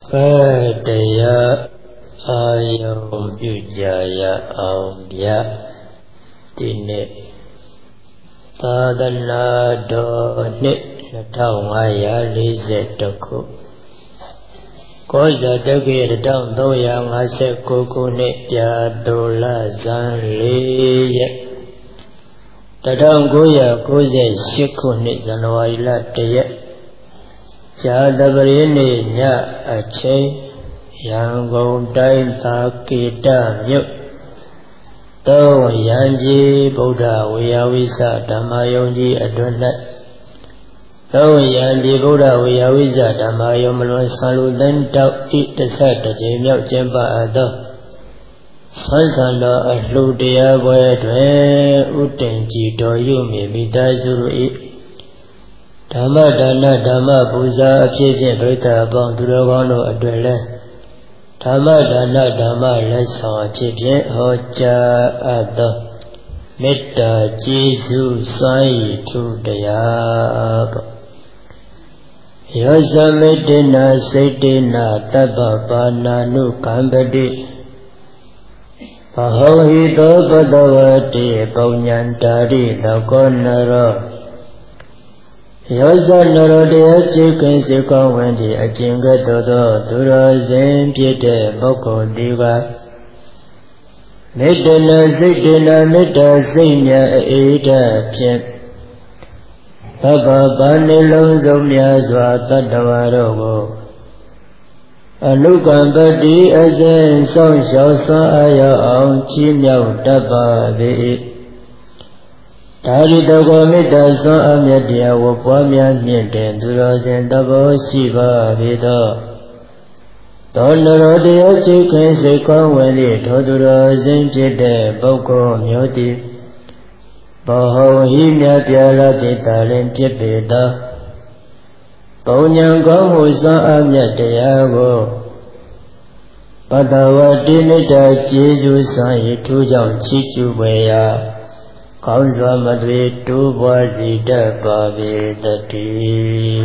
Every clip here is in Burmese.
Fadaya Ayam Yujaya Amya Dine Tadana Doni Natawaya Lizetoko Koja Dagi Dam Doyang Ase Kukune Yadola Zanliye Tadam Goya Koze Shikuni Zanwaila Teye Jadabarini Nya Ache Yangon Dai Takita Myuk To Yanji Buddha Viyavisa Dhammayonji Adonat To Yanji Buddha Viyavisa Dhammayomalo Saluden Tau Itasat Jimyok Jemba Ado Sansanda Ahludaya Boyadwe Utenji Doyumi Midazuru Dhamma Dana Dhamma Puja Apyajin Rita Bang Duragano Adwele Dhamma Dana Dhamma Lesa Apyajin Hoja Adha Metta Jesu Sai Tudaya Yasa Medina Saidina Tabba Pananu Kambadi Pahohito Padavati Paunyantari Lakonara Yasa Narodaya Chikin Sika Wendi Achinga Dodo Dura Zin Piete Boko Diva Medana Zidina Meta Zinya Eda Pien Taba Banilon Zomya Zwa Tadawarogo Anukambadi Azen Song Shao Sa Aya Aung Chimyao Taba Vei Dari Dago Mita Sa Amyadia Wapamya Nyenten Dura Zen Tabo Shiva Veda Donarodaya Chikin Sika Wendi Todura Zen Piete Boko Myoti Baho Himya Pyala Titalin Piepeda Paunyang Kamu Sa Amyadia Go Padawati Nita Jesu Sa Yitu Jang Chichu Weya Kaunzwa Madhve Tu Bwazita Pavedati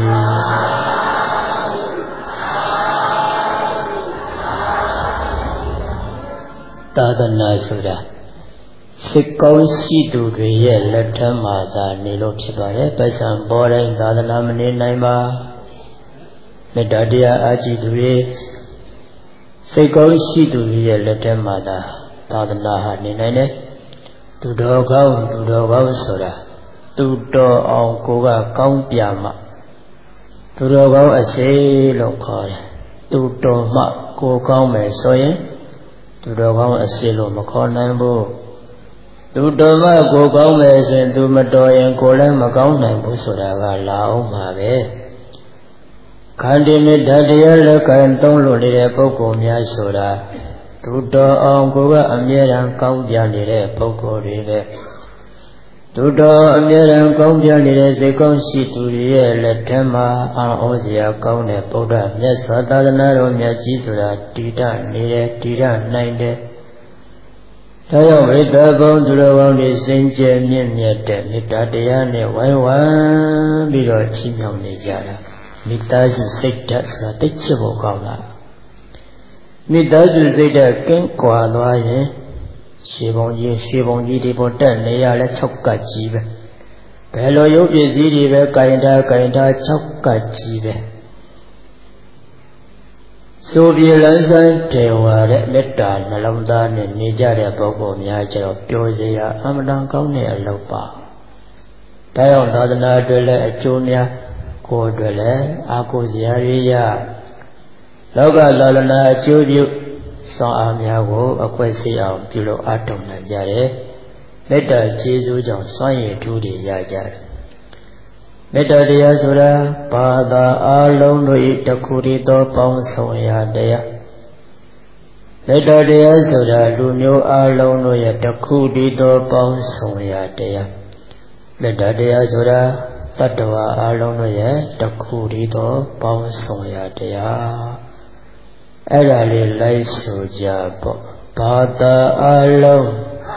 Tadana Sura Sikau Situ Dwe Latamada Nilo Chibare Pasan Boring Tadana Mani Naima Medadia Aji Dwe Sikau Situ Dwe Latamada Tadana Hanine Tudogaun Sura Tudo Aung Koga Kaung Pyama Tudogaun Ase Lokore Tudo Ma Ko Kaung Me Soye Tudogaun Ase Lo Makonambo Tudo Ma Ko Kaung Me Sen Tu Madoyen Kolan Makaung Nambo Sura Lao Mabe Kandini Dadya Lakan Tong Lo Lire Poko Mya Sura Tudo Aung Koga Amyeran Kaung Pya Lire Poko Lire Tudo Amyeran Kaung Pya Lire Sekong Situ Lire Letema Aung Ozia Kaung Ne Buddha Myaswa Tadana Ro Myaji Sura Tita Lire Tita Nainde Tayo Mrita Bong Dura Bong Li Senje Myen Myete Mita Daya Ne Wai Wan Biro Chi Myong Ne Jara Mita Su Sikta Sura Tikche Bo Kaung La Mita Su Sikta Ken Kwa Lwa Yin Shi Bong Ji Di Bo Tat Ne Ya Le Chokka Ji Be Belo Yu Pisi Di Be Kainta Chokka Ji Be So Pi Lan San Dewa Le Metta Nalong Da Ne Ni Ja De Boko Mya Chao Pyo Se Ya Amadang Kaung Ne Alok Pa Tayo Tadana Dwe Le Acho Nya Ko Dwe Le Ako Zia Riya Loka Lalana Acho Pyu Sang Amya Ko Akwai Si Aung Pyu Lo Atong Nan Jare Metta Jesu Jang Sang Yi Tu Di Ya Jare Metta Daya Sura Pada Along Doi Takuri To Paung Song Ya Daya Metta Daya Sura Lumyo Along Doi Takuri To Paung Song Ya Daya Metta Daya Sura Tatawa Along Doi Takuri To Paung Song Ya Daya Era Le Lai Su Ja Bo Pada Along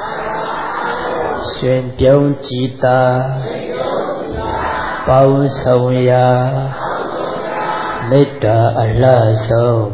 Xuyên Pyong Ji Ta Paung Song Ya မေတ္တာအလှဆုံး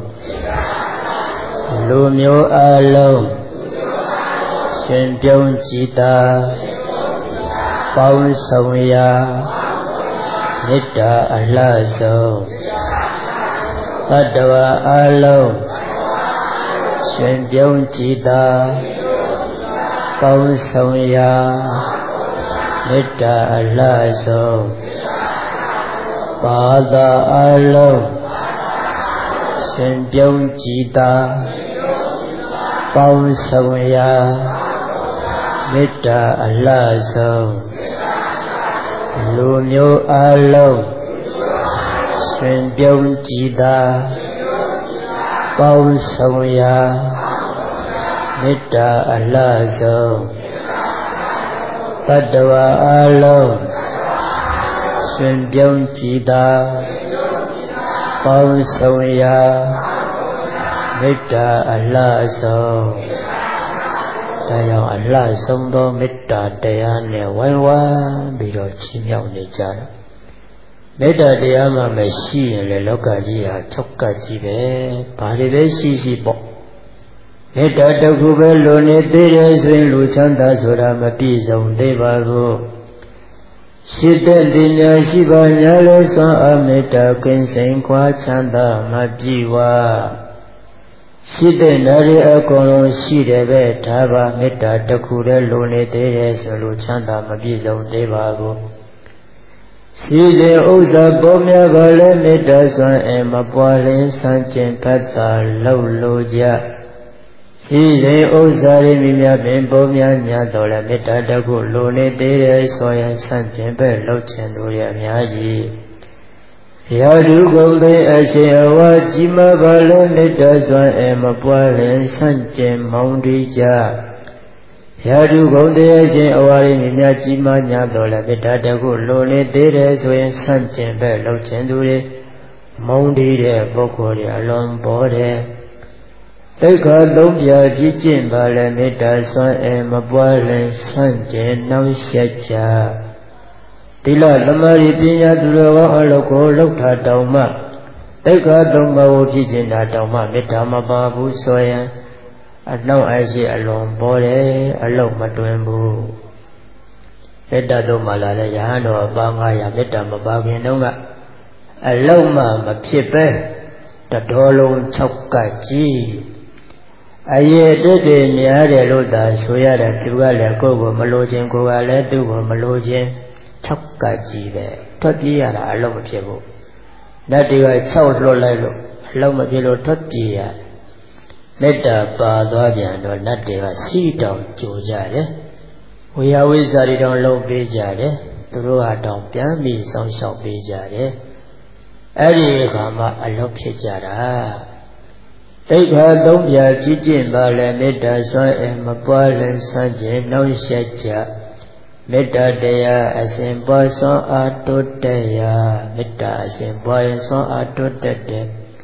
လူမျိုးအလုံးရှင်ပြုံးကြည်သာပေါင်းဆောင်ရာမေတ္တာအလှဆုံးတတ္တဝါအလုံးရှင်ပြုံးကြည်သာပေါင်းဆောင်ရာမေတ္တာအလှဆုံးဘာသာအလုံးရှင်ပြုံးကြည်သာပေါင်းဆောင်ရာမေတ္တာအလှဆုံးလူမျိုးအလုံးရှင်ပြုံးကြည်သာပေါင်းဆောင်ရာမေတ္တာအလှဆုံးတတ္တဝါအလုံးရှင်ပြုံးကြည်သာပေါင်းဆောင်ရာမေတ္တာအလှဆုံးဒါကြောင့်အလှဆုံးသောမေတ္တာတရားနဲ့ဝိုင်းဝန်းပြီးတော့ချီးမြှောက်နေကြတာမေတ္တာတရားမှမရှိရင်လေလောကကြီးဟာချုပ်ကပ်ကြီးပဲဘာတွေပဲရှိရှိပေါ့မေတ္တာတစ်ခုပဲလိုနေသေးတယ်ဆိုရင်လူချမ်းသာဆိုတာမပြည့်စုံသေးပါဘူးရှိတဲ့တင်ညာရှိပါညာလဲစွမ်းအမေတ္တာကင်းစင်ခွာချမ်းသာမပြည့်ဝရှိတဲ့နာရီအကုန်လုံးရှိတယ်ပဲဒါပါမေတ္တာတစ်ခုတည်းလိုနေသေးတယ်ဆိုလို့ချမ်းသာမပြည့်စုံသေးပါဘူးရှိတဲ့ဥစ္စာပေါ်များပါလဲမေတ္တာစွမ်းမပွားလင်းဆန်းကျင်ဖတ်သာလှုပ်လို့ကြရှိတဲ့ဥစ္စာတွေမိများပင်ပေါ်များညာတော်လဲမေတ္တာတစ်ခုလိုနေသေးတယ်ဆိုရင်ဆန်းကျင်ပဲလှုပ်ချင်သူတွေအများကြီးရာဓုကုန်တဲ့အရှင်အဝါကြီးမပါလဲမေတ္တာစွမ်းမပွားလင်ဆန့်ကျင်မောင်းတီးကြရာဓုကုန်တဲ့အရှင်အဝါရင်းမြတ်ကြီးမညာတော်လဲမေတ္တာတခုလိုနေသေးတယ်ဆိုရင်ဆန့်ကျင်ပဲလှုပ်ခြင်းသူတွေမောင်းတီးတဲ့ပုဂ္ဂိုလ်တွေအလွန်ပေါ်တယ်သိက္ခာသုံးပြကြီးကျင့်ပါလဲမေတ္တာစွမ်းမပွားလင်ဆန့်ကျင်နှောင့်ယှက်ကြသီလသမာဓိပညာသူတော်ကောင်းအလုပ်ကိုလှုပ်ထားတောင်မှသိက္ခာသုံးပါးကိုဖြစ်ကျင်တာတောင်မှမေတ္တာမပါဘူးဆိုရင်အနှောင့်အယှက်အလွန်ပေါ်တယ်အလုပ်မတွင်ဘူးမေတ္တာသုံးပါးလာတဲ့ယဟန်တော်အပါ900မေတ္တာမပါခင်တုန်းကအလုပ်မှမဖြစ်ပဲတတော်လုံး6ကကြီးအရေးတက်တယ်များတယ်လို့သာဆိုရတဲ့သူကလည်းကိုယ့်ကိုမလိုခြင်းကိုယ်ကလည်းသူ့ကိုမလိုခြင်း6ကကြီးပဲထွက်ပြေးရတာအလုံးမဖြစ်ဘူးနတ်တွေက6လွတ်လိုက်လို့အလုံးမဖြစ်လို့ထွက်ပြေးရမေတ္တာပါသွားပြန်တော့နတ်တွေကစီတောင်ကြိုကြတယ်ဝေယဝိဇ္ဇာတွေတောင်လုံးပေးကြတယ်သူတို့ဟာတောင်ပြန်ပြီးဆောင်းလျှောက်ပေးကြတယ်အဲ့ဒီအခါမှာအလုံးဖြစ်ကြတာသိက္ခာသုံးပြကြီးကျင့်ပါလဲမေတ္တာစွမ်းမပွားလဲစမ်းကျင်နှောင့်ယှက်ကြမေတ္တာတရားအစဉ်ပွားစွမ်းအားတိုးတက်ရာမေတ္တာအစဉ်ပွားရင်စွမ်းအားတိုးတက်တယ်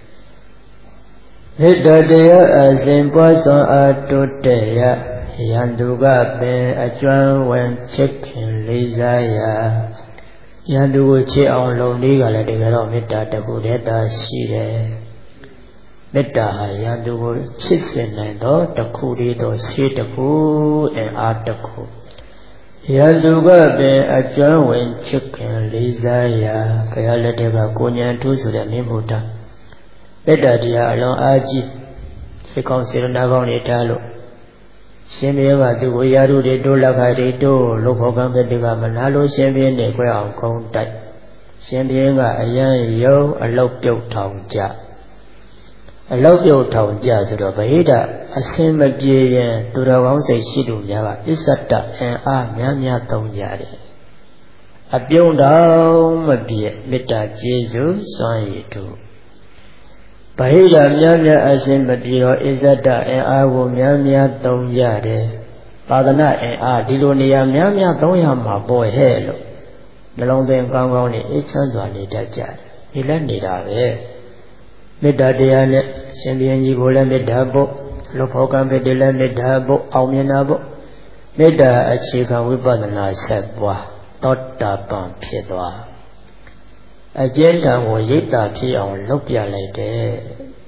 မေတ္တာတရားအစဉ်ပွားစွမ်းအားတိုးတက်ရာယန္တုကပင်အကျွမ်းဝင်ချစ်ခင်လေးစားရာယန္တုကိုချစ်အောင်လုပ်နည်းကလည်းတကယ်တော့မေတ္တာတစ်ခုတည်းသာရှိတယ်မေတ္တာဟာယန္တုကိုချစ်စင်နိုင်သောတစ်ခုတည်းသောဆေးတစ်ခုအင်အားတစ်ခုယန္တုကပင်အကျွမ်းဝင်ချစ်ခင်လေးစားရာဘုရားလက်ထက်ကကိုဉာဏ်ထူးဆိုတဲ့မြင့်ဘုဒ္ဓမေတ္တာတရားအလွန်အားကြီးစိတ်ကောင်းစေတနာကောင်းတွေထားလို့ရှင်ဘုရားကသူ့ကိုရာထူးတွေတိုးလက်ခါတွေတိုးလို့ဘောကံပဲတကမနာလို့ရှင်ဘုရားနဲ့ကြွယ်အောင်ခုံးတိုက်ရှင်ဘုရားကအယံယုံအလုတ်ပြုတ်ထောင်ကြအလုတ်ပြုတ်ထောင်ကြဆိုတော့ဗဟိတအစင်မပြေရင်သူတော်ကောင်းစိတ်ရှိသူများကပစ္စတအင်အားများများသုံးကြတယ်အပြုံးတော်မပြည့်မေတ္တာကျေးဇူးစွမ်းရည်တို့ဗဟိတများများအစင်မပြေတော့အစ္စတအင်အားကိုများများသုံးကြတယ်သာသနာအင်အားဒီလိုနေရာများများသုံးရမှာပေါ်ဟဲ့လို့နှလုံးသွင်းကောင်းကောင်းနဲ့အေးချမ်းစွာနေတတ်ကြတယ်ဒီလည်းနေတာပဲမေတ္တာတရားနဲ့ရှင်ဘုရင်ကြီးကိုလည်းမေတ္တာပို့လောဖောကံပဲလည်းမေတ္တာပို့အောင်မြင်တာပို့မေတ္တာအခြေခံဝိပဿနာဆက်ပွားသောတာပန်ဖြစ်သွား agenda or yita tea on lopia like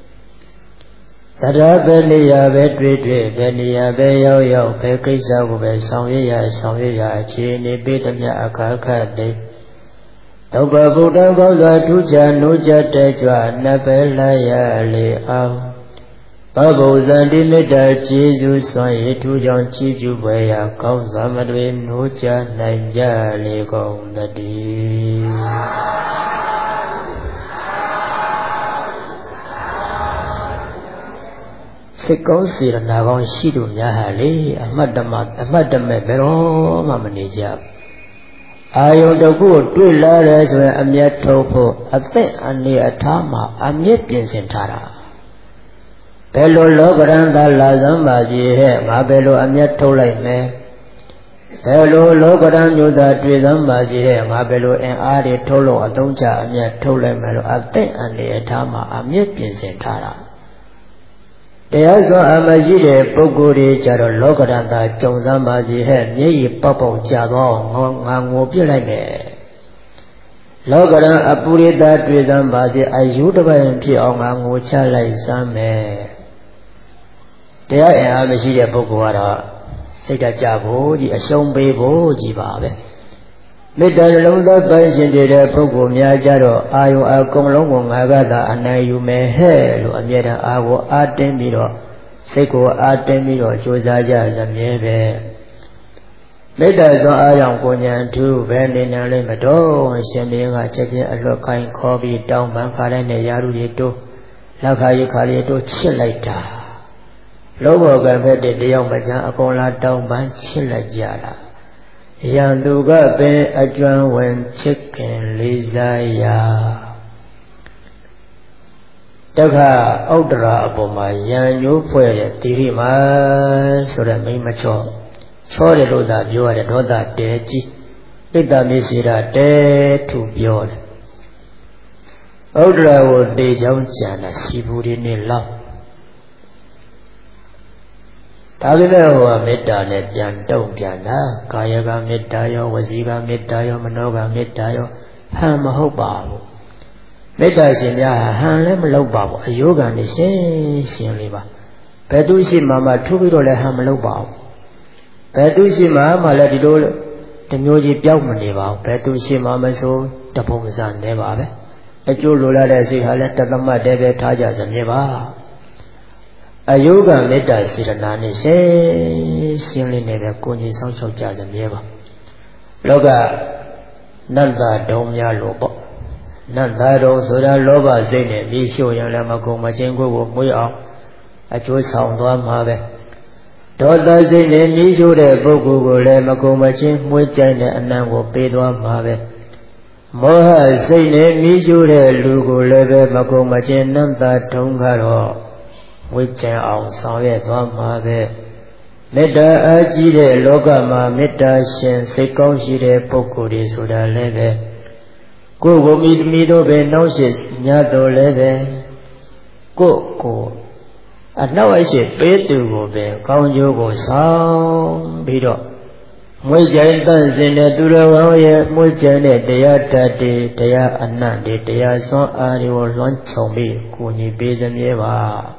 Tara Belia Bedri, Belia Beo Yo, Pekisa, Sawya, Chini, Bitamia Akaka de Toba Buddha Goga Tuja, Nuja Tetra, Nabella Le Babu Zandinita, Jesus, Soy, Tujan Chiju, Waya, Kausa Madwin, Nuja, Naja, Lego, the D. Sikon Siranagon Shidu Yahali, a madam Mero, Mammanija. I on the good, 2 ladders where I'm yet topo, a thing and near a tama, I'm yet in Sintara. Bello Logoranda Lazambaji, Mabello, I'm yet to like me. Bello Logoran knew that with Zambaji, Mabello and Adi Tolo, Adonja, I'm yet to like Melo, a thing and near a tama, I'm yet in Sintara. There's no Amazide, Poguri, Jaro, Logaranda, Jonsamazi, Ye, Popo, Jado, Mangopulame. Logaran, Apuri, that with Ambazi, I should have been on Mangucha like some. There are Amazide, Poguara, Sega Jabo, the Ashombe, Jibabe. Medalonda Bansin did a Pogo, Miajaro, Ayo, Alcomlong, Agada, and I you may hail, and yet I will add them, Seco add them, Josaja, the Mieve. Medas on Ayam Ponyan, too, Vending and Limado, sending a checking a local copy down Bankaran, Yarudito, Lakayu Kalito, Chilita. Logo Gavette, the young Majan, Akola down Ban Chilajara. Yanduga be adwan when chicken Lizaya Daga Audra Aboma Yanyu Puere Tirima Sura Mimacho Chore Loda Biola Doda Deji Ida Misira De to Biol Audra was de Jana Siburi Nila Tagina Meta Net Don't Jana, Kayaga Metayo, Waziga Metayo, Manoga Metayo, Hamahoba. Meta Sinya, Hanlem Lobab, a yoga Nishin Liva. Pedusi Mama Tubido Hamloba. Pedusi Mama Ladido, the Muji Piamaniva, Pedusi Mama so, the Pomazan Neva. A Julula Sihalet, the Lama Debe Tajas and Neva. A yoga meta siranani say, silly never coni sounds of jazz and never. Loga Nanda Domya Lobo Nanda Dom Soda Loba Zene, Lisho Yamako Machengo, Moya, a choice sound one mave. Toda Zene, Lisho de Bogu, Lemako Machin, Mujana, and Nango Pedro Mave. Moha Zene, Lisho de Lugo Leve, Mako Machin, Nanda Tongaro. Which on Soviet one mave. Meta Ajide Logama Meta Shen Sekon Shide Pokuri Suda Leve. Go meet Mido Be Noses Nyado Leve. Go. And now I say, pay to go be, count you go sound Bido. Mujan dance in the Dura, Mujan, Dea Tati, Dea Anandi, Dea Son Ario Lonchomi, Kuni Bezanieva.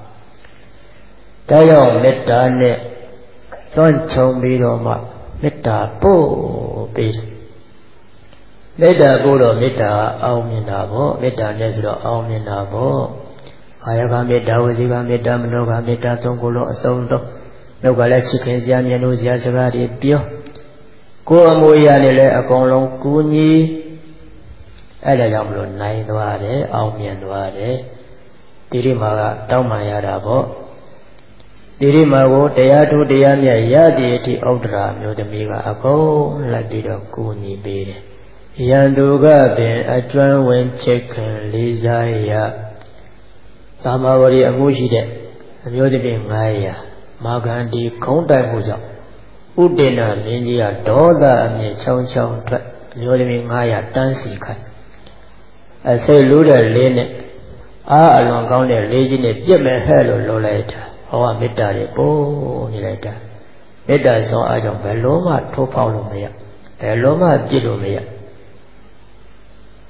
Tayo Meta ne Don Chombido Ma Meta Po Bid Meta Budo Meta Auminabo, Meta Nesro Auminabo, Kayaga Meta Waziga Meta Manoga Meta Tongolo Sondo, Nogala Chicken Zianuzia Sagari Pio, Kuamuyanile Akolon Kuni, Elayamlo Naidware, Aumianware, Tirimaga Taumayarabo. Dirimago, Teatu Diamia Yadi Audra, Mudamiga Ago, Ladido Kuni Bede. Yanduga Ben Adran when chicken Lizaya Samavari Amushide, Mudami Maya, Magandi Konda Muja, Udena Ninja Doda and Chong Mudami Maya dancing cut. I say Luda Lene, along on the lady, Jimmy Hello later. Oh, Meta, oh, Nileta. Meta so I don't Beloma, Topalomea, Beloma, Gilomea.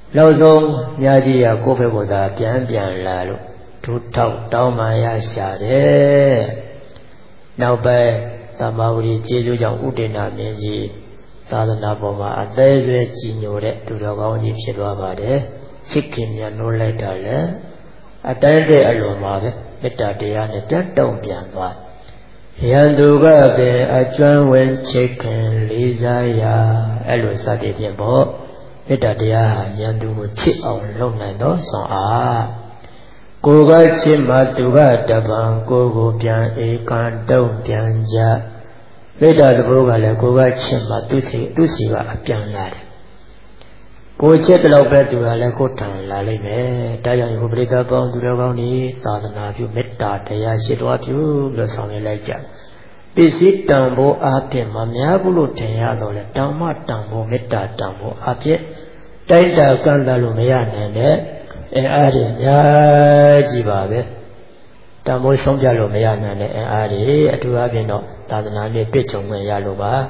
နောက်ဆုံးမြာကြီးကကိုယ့်ဘက်ကိုသာပြန်လာလို့ဒုထောက်တောင်းမှရရှာတယ်နောက်ပိုင်းသမဝရီကျေးဇူးကြောင့်ဥဒေနာမင်းကြီးသာသနာပေါ်မှာအသေးဆွဲကြည်ညိုတဲ့သူတော်ကောင်းကြီးဖြစ်သွားပါတယ်ချစ်ခင်မြတ်နိုးလိုက်တာလည်းအတိုင်းတဲ့အလွန်ပါပဲမေတ္တာတရားနဲ့တက်တုံပြန်သွားရန်သူကပင်အကျွမ်းဝင်ချစ်ခင်လေးစားရာအဲ့လိုစသည်ဖြင့်ပေါ့မေတ္တာတရားဟာရန်သူကိုချစ်အောင်လုပ်နိုင်သောဆောင်အားကိုကချစ်မှသူကတပံကိုပြန်ဧကန်တုံပြန်ကြမေတ္တာတဘိုးကလည်းကိုကချစ်မှသူစီကအပြန်လာတယ်ကိုချစ်တဲ့လောက်ပဲသူကလည်းကိုထံလာလိမ့်မယ်ဒါကြောင့်ဒီပရိသတ်ပေါင်းသူတော်ကောင်းတွေသာသနာပြုမေတ္တာတရားရှိတော်ပြုလို့ဆောင်ရွက်လိုက်ကြပစ္စည်းတန်ဖို့အားဖြင့်မများဘူးလို့ထင်ရတော့လေတောင်မှတန်ဖို့မေတ္တာတန်ဖို့အားဖြင့်တိုက်တာကန့်သတ်လို့မရနိုင်တဲ့အားတွေအများကြီးပါပဲတန်ဖိုးဆုံးပြလို့မရနိုင်တဲ့အားတွေအထူးအဖြင့်တော့သာသနာ့နဲ့ပြည့်စုံခွင့်ရလို့ပါ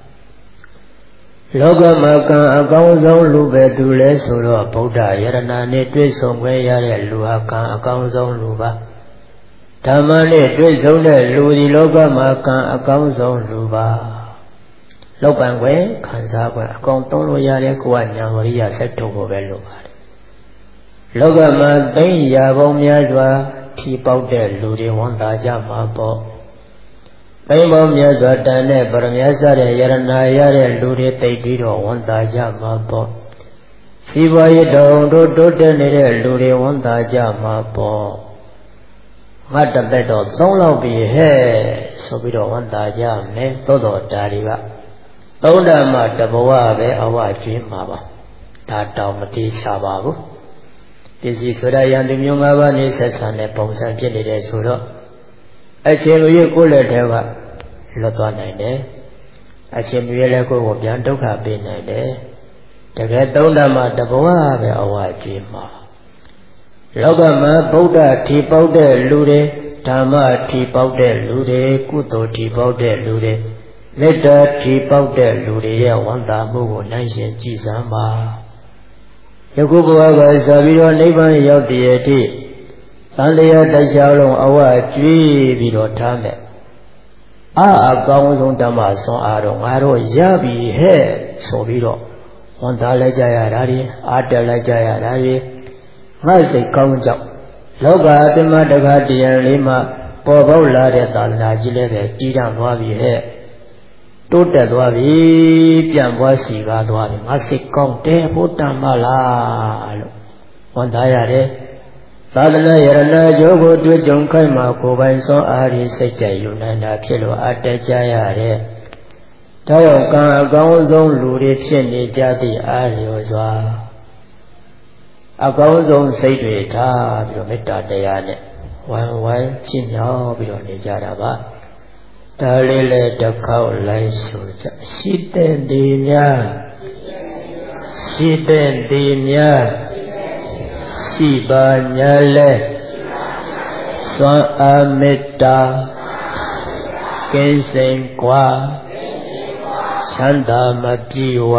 လောကမှာကံအကောင်းဆုံးလူပဲသူလဲဆိုတော့ဗုဒ္ဓယရဏနဲ့တွေ့ဆုံခွင့်ရတဲ့လူဟာကံအကောင်းဆုံးလူပါဓမ္မနဲ့တွေ့ဆုံတဲ့လူဒီလောကမှာကံအကောင်းဆုံးလူပါလောက်ပံခွင့်ခံစားခွင့်အကောင်သုံးလို့ရတဲ့ကိုယ်ကညာဝရိယစက်ထုတ်ဖို့ပဲလိုပါတယ်လောကမှာသိရာပေါင်းများစွာထီပေါက်တဲ့လူတွေဝန်တာကြမှာပေါ့သိပေါင်းများစွာတန်တဲ့ပရမယစတဲ့ယရဏရတဲ့လူတွေသိပြီးတော့ဝန်တာကြမှာပေါ့စီပွားရေးတောင်တို့တိုးတက်နေတဲ့လူတွေဝန်တာကြမှာပေါ့ငါတသက်တော့သုံးလောက်ပြီဟဲ့ဆိုပြီးတော့ဝန်တာကြမယ်သို့တော်ဒါတွေကသုံးဓမ္မတဘဝပဲအဝကျွေးမှာပါဒါတောင်မတိချပါဘူးပစ္စည်းဆိုတာယန္တုမျိုး၅ပါးနဲ့ဆက်ဆံတဲ့ပုံစံဖြစ်နေတယ်ဆိုတော့အချင်းလူရဲ့ကိုယ်လက်ထဲကလွတ်သွားနိုင်တယ်အချင်းလူရဲ့လည်းကိုယ်ကိုပြန်ဒုက္ခပေးနိုင်တယ်တကယ်သုံးဓမ္မတဘဝပဲအဝကျွေးမှာလောကမှာဗုဒ္ဓထီပေါက်တဲ့လူတွေဓမ္မထီပေါက်တဲ့လူတွေကုသိုလ်ထီပေါက်တဲ့လူတွေမေတ္တာထီပေါက်တဲ့လူတွေရဲ့ဝန်တာမှုကိုနိုင်ရှင်ကြည်စမ်းပါယခုဘဝကစပြီးတော့နိဗ္ဗာန်ရောက်တဲ့အထိသံဃာတရားလုံးအဝကျွေးပြီးတော့ထားမယ်အကောင်းဆုံးဓမ္မဆွမ်းအားတော့ငါတို့ရပြီဟဲ့ဆိုပြီးတော့ဝန်တာလိုက်ကြရတာတွေအားတက်လိုက်ကြရတာတွေငါစိတ်ကောင်းကြောက်လောကအတ္တမတက္ကတရားလေးမှာပေါ်ပေါက်လာတဲ့သာသနာကြီးလည်းပဲတည်တံ့သွားပြီဟဲ့တိုးတက်သွားပြီပြန်ပွားစီကားသွားပြီငါစိတ်ကောင်းတယ်ဘုဒ္ဓမလားလို့ဝန်သားရတယ်သာသနာယရဏကျိုးကိုတွေ့ကြုံခိုက်မှာကိုယ်ပိုင်စွမ်းအားဖြင့်စိတ်ကြိုက်ယူနိုင်တာဖြစ်လို့အတက်ကြရတယ်ဒါကြောင့်ကံအကောင်းဆုံးလူတွေဖြစ်နေကြသည့်အားလျော်စွာအကောင်းဆုံးစိတ်တွေထားပြီးတော့မေတ္တာတရားနဲ့ဝိုင်းချစ်မြောက်ပြီးတော့နေကြတာပါဒါလေးလည်းတစ်ခေါက်လိုက်ဆိုကြရှိတဲ့ဒီများရှိတဲ့ဒီများရှိပါညာလဲစွမ်းအားမေတ္တာကင်းစင်กว่าချမ်းသာမပြေဝ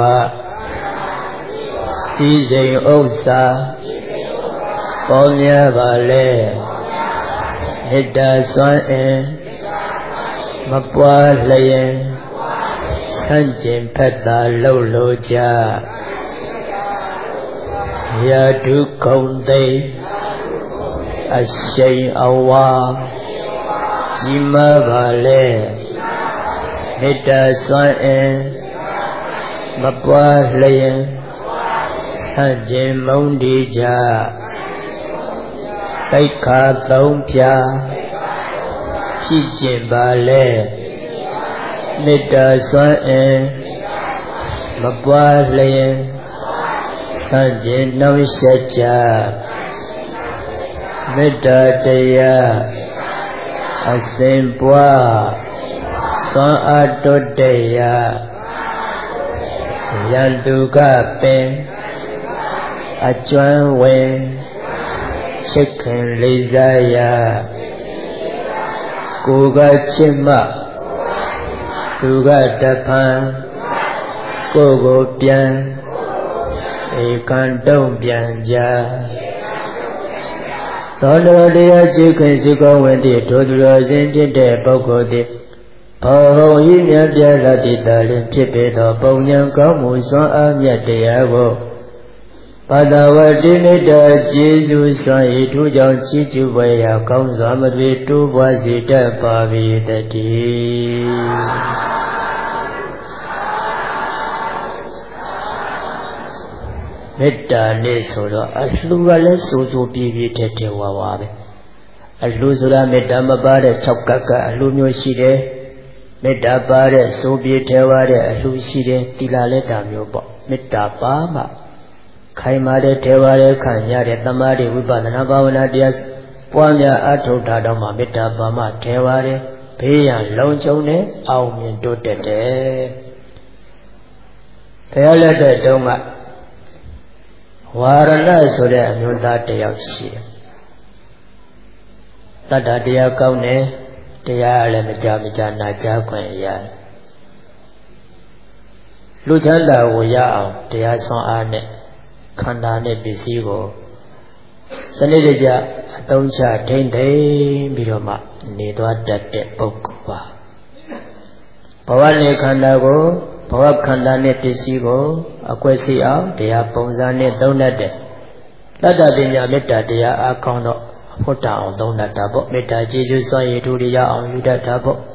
စီစိမ်ဥစ္စာပေါ်များပါလေမေတ္တာစွမ်းအင်မပွားလျင်ဆန့်ကျင်ဖက်သာလှုပ်လို့ကြရာဒုကုံသိအရှိန်အဝါကြီးမားပါလေမေတ္တာစွမ်းအင်မပွားလျင်ဆန့်ကျင်မုန်းတီကြပိက္ခာသုံးဖြာဖြစ်ကျင်ပါလေမေတ္တာစွမ်းအင်မပွားလျင်ဆန့်ကျင်နှောင့်ယှက်ကြမေတ္တာတရားအစဉ်ပွားစွမ်းအားတိုးတက်ရာယန္တုကပင်အကျွမ်းဝင်ချစ်ခင်လေးစားရာကိုကချစ်မှသူကတဖန်ကိုကိုပြန်ဧ Ekandong Bianja Tolodea Chicken Siko Wendy Todro Zinti de Bogodi Paho Yimia Biarati Dalin Pipedo Bonyan Kamu Swan Amia Deago Padawadinida Jesus Sai Tujan Chichu Waya Kaunzamadvi Tu Wazita Pavi Tati Metta ne solo alluga le soso pipi tete wawabe allu sura metta ma pa de 6 kakka alluမျိုးရှိတယ်မေတ္တာပါတဲ့စိုးပြေထဲဝတဲ့အလှရှိတယ်တိလာလက်တာမျိုးပေါ့မေတ္တာပါမှခိုင်မာတဲ့ထဲဝတဲ့ခံရတဲ့သမာဓိဝိပဿနာဘာဝနာတရားပွားများအထောက်ထားတော့မှမေတ္တာပါမှထဲဝတဲ့ဘေးရန်လုံခြုံတဲ့အောင်မြင်တိုးတက်တယ်ဘုရားလက်တဲ့တုန်းကဝါရဏဆိုတဲ့အမျိုးသားတယောက်ရှိတယ်တတ္တတရားကောင်းတယ်တရားလည်းမကြနာကြားခွင့်ရတယ်လူချမ်းသာကိုရအောင်တရားဆွမ်းအားနဲ့ခန္ဓာနဲ့ပစ္စည်းကိုစနစ်တကျအသုံးချထိမ့်သိမ်းပြီးတော့မှနေသွားတတ်တဲ့ပုဂ္ဂိုလ်ပါဘဝနဲ့ခန္ဓာကိုဘဝခန္ဓာနဲ့ပစ္စည်းကိုအကွက်စီအောင်တရားပုံစံနဲ့သုံးတတ်တဲ့တတ္တပညာမေတ္တာတရားအားကောင်းတော့ဖုတ္တအောင်သုံးတတ်တာပေါ့မေတ္တာကျေးဇူးစွန့်ရည်ထူရအောင်ယူတတ်တာပေါ့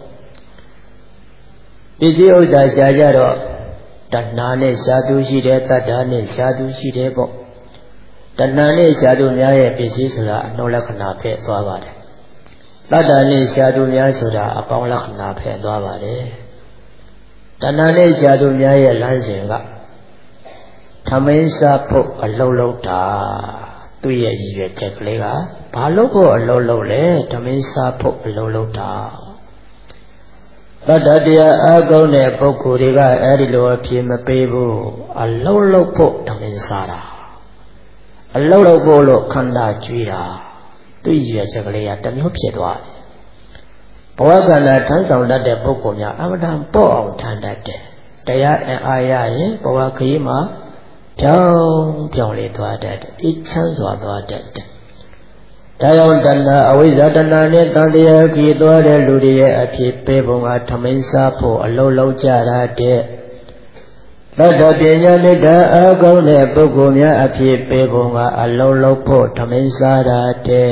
ပစ္စည်းဥစ္စာရှားကြတော့တဏှာနဲ့ရှားသူရှိတယ်တတ္တာနဲ့ရှားသူရှိတယ်ပေါ့တဏှာနဲ့ရှားသူများရဲ့ပစ္စည်းဆိုတာအနှုတ်လက္ခဏာဖဲ့သွားပါတယ်တတ္တာနဲ့ရှားသူများဆိုတာအပေါင်းလက္ခဏာဖဲ့သွားပါတယ်တဏှာနဲ့ရှားသူများရဲ့လမ်းစဉ်ကထမင်းစားဖို့အလုံးလုံးတာသူ့ရဲ့ရည်ရွယ်ချက်ကလေးကဘာလို့ဖို့အလုံးလုံးလဲထမင်းစားဖို့အလုံးလုံးတာတတ္တတရားအကောင်းတဲ့ပုဂ္ဂိုလ်တွေကအဲ့ဒီလိုအဖြစ်မပေးဘူးအလုံးလုံးဖို့ထမင်းစားတာအလုံးလုံးဖို့လို့ခန္ဓာကြွေးတာသူ့ရည်ရွယ်ချက်ကလေးကတစ်မျိုးဖြစ်သွားတယ်ဘဝကန္တာထမ်းဆောင်တတ်တဲ့ပုဂ္ဂိုလ်များအမှန်တန်ပေါ့အောင်ထမ်းတတ်တယ်တရားအားရရင်ဘဝခရီးမှာပြောင်းလေသွားတတ်တယ်အေးချမ်းစွာသွားတတ်တယ်ဒါကြောင့်တဏှာအဝိဇ္ဇာတဏှာနဲ့တန်တရားခီးသွားတဲ့လူတွေရဲ့အဖြစ်ပေးပုံကထမင်းစားဖို့အလုံးလုံးကြတာတဲ့သတ္တပညာမေတ္တာအကောင်းတဲ့ပုဂ္ဂိုလ်များအဖြစ်ပေးပုံကအလုံးလုံးဖို့ထမင်းစားတာ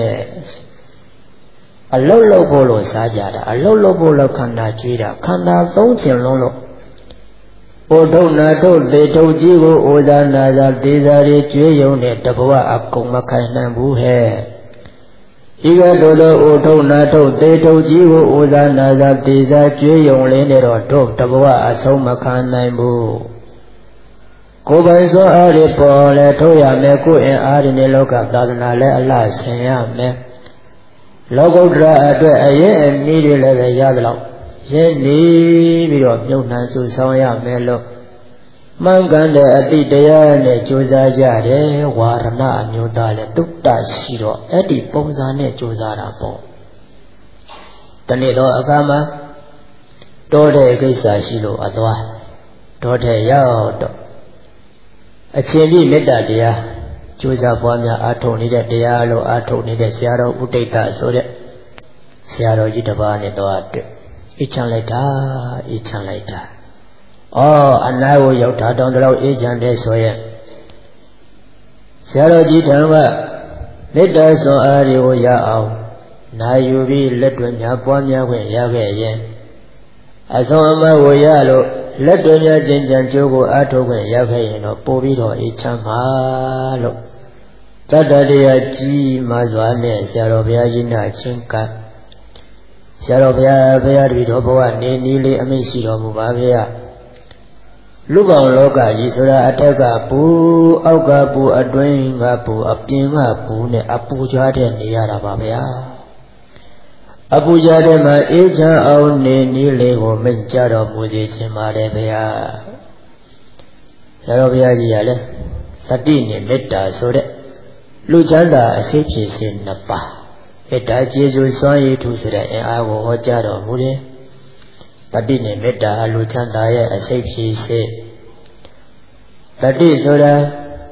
တဲ့အလုံးလုံးဖို့လို့စားကြတာအလုံးလုံးဖို့လို့ခန္ဓာကြွေးတာခန္ဓာသုံးချင်လုံးလို့ပုထုနာထုတ်သေထုတ်ကြီးကိုဩဇာနာဇာဒေဇာတွေကျွေးယုံတဲ့တဘဝအကုန်မခိုင်နိုင်ဘူးဟဲ့ဤကသို့သောဩထုနာထုတ်သေထုတ်ကြီးကိုဩဇာနာဇာဒေဇာကျွေးယုံလင်းတဲ့တော့တို့တဘဝအဆုံးမခံနိုင်ဘူးကိုယ်ပိုင်စွမ်းအားတွေပေါ်လဲထုတ်ရမယ်ကိုယ်အင်အားတွေနဲ့လောကသာသနာလဲအလှဆင်ရမယ်လောကုတ္တရာအတွက်အရင်အနည်းတွေလည်းပဲရသလောက်ရင်းနေပြီးတော့မြုပ်နှံစုဆောင်ရမယ်လို့မှန်ကန်တဲ့အတိတရားနဲ့ကြိုးစားကြတယ်ဝါရဏအမျိုးသားလည်းတုတ္တရှိတော့အဲ့ဒီပုံစံနဲ့ကြိုးစားတာပေါ့တနေ့တော့အခါမှာတောတဲ့ကိစ္စရှိလို့အသွားတောတဲ့ရောက်တော့အချင်းကြီးမေတ္တာတရားကြိုးစားပွားများအားထုတ်နေတဲ့တရားလို့အားထုတ်နေတဲ့ဆရာတော်ဥဒိဋ္ဌဆိုတဲ့ဆရာတော်ကြီးတစ်ပါးနဲ့တော့တွေ့အေးချမ်းလိုက်တာအေးချမ်းလိုက်တာအနာကိုရောက်တာတောင်တလောက်အေးချမ်းတဲ့ဆိုရင်ဆရာတော်ကြီးထံကမေတ္တာစွမ်းအားတွေကိုရအောင်နာယူပြီးလက်တွင်များပွားများခွင့်ရခဲ့ရင်အဆုံးအမကိုရလို့လက်တွင်များကျင့်ကြံကြိုးကိုအားထုတ်ခွင့်ရခဲ့ရင်တော့ပို့ပြီးတော့အေးချမ်းပါလို့တတ္တတရားကြီးမှစွာနဲ့ဆရာတော်ဘုရားကြီးနာချင်းကဆရာတော်ဘုရားတပည့်တော်ဘဝနေနည်းလေးအမိန့်ရှိတော်မူပါဗျာလူကောင်လောကကြီးဆိုတာအထက်ကပူအောက်ကပူအတွင်းကပူအပြင်ကပူနဲ့အပူကြွားတဲ့နေရတာပါဗျာအပူကြတဲ့မှာအေးချမ်းအောင်နေနည်းလေးကိုမိန့်ကြတော်မူစေခြင်းပါတယ်ဗျာဆရာတော်ဘုရားကြီးကလည်းသတိနဲ့မေတ္တာဆိုတဲ့လူချမ်းသာအစိတ်ဖြစ်စေနှစ်ပါးမေတ္တာကျေးဇူးစွမ်းရည်ထူးစေတဲ့အင်အားကိုဟောကြားတော်မူတယ်တတိနဲ့မေတ္တာလူချမ်းသာရဲ့အစိတ်ဖြစ်စေတတိဆိုတာ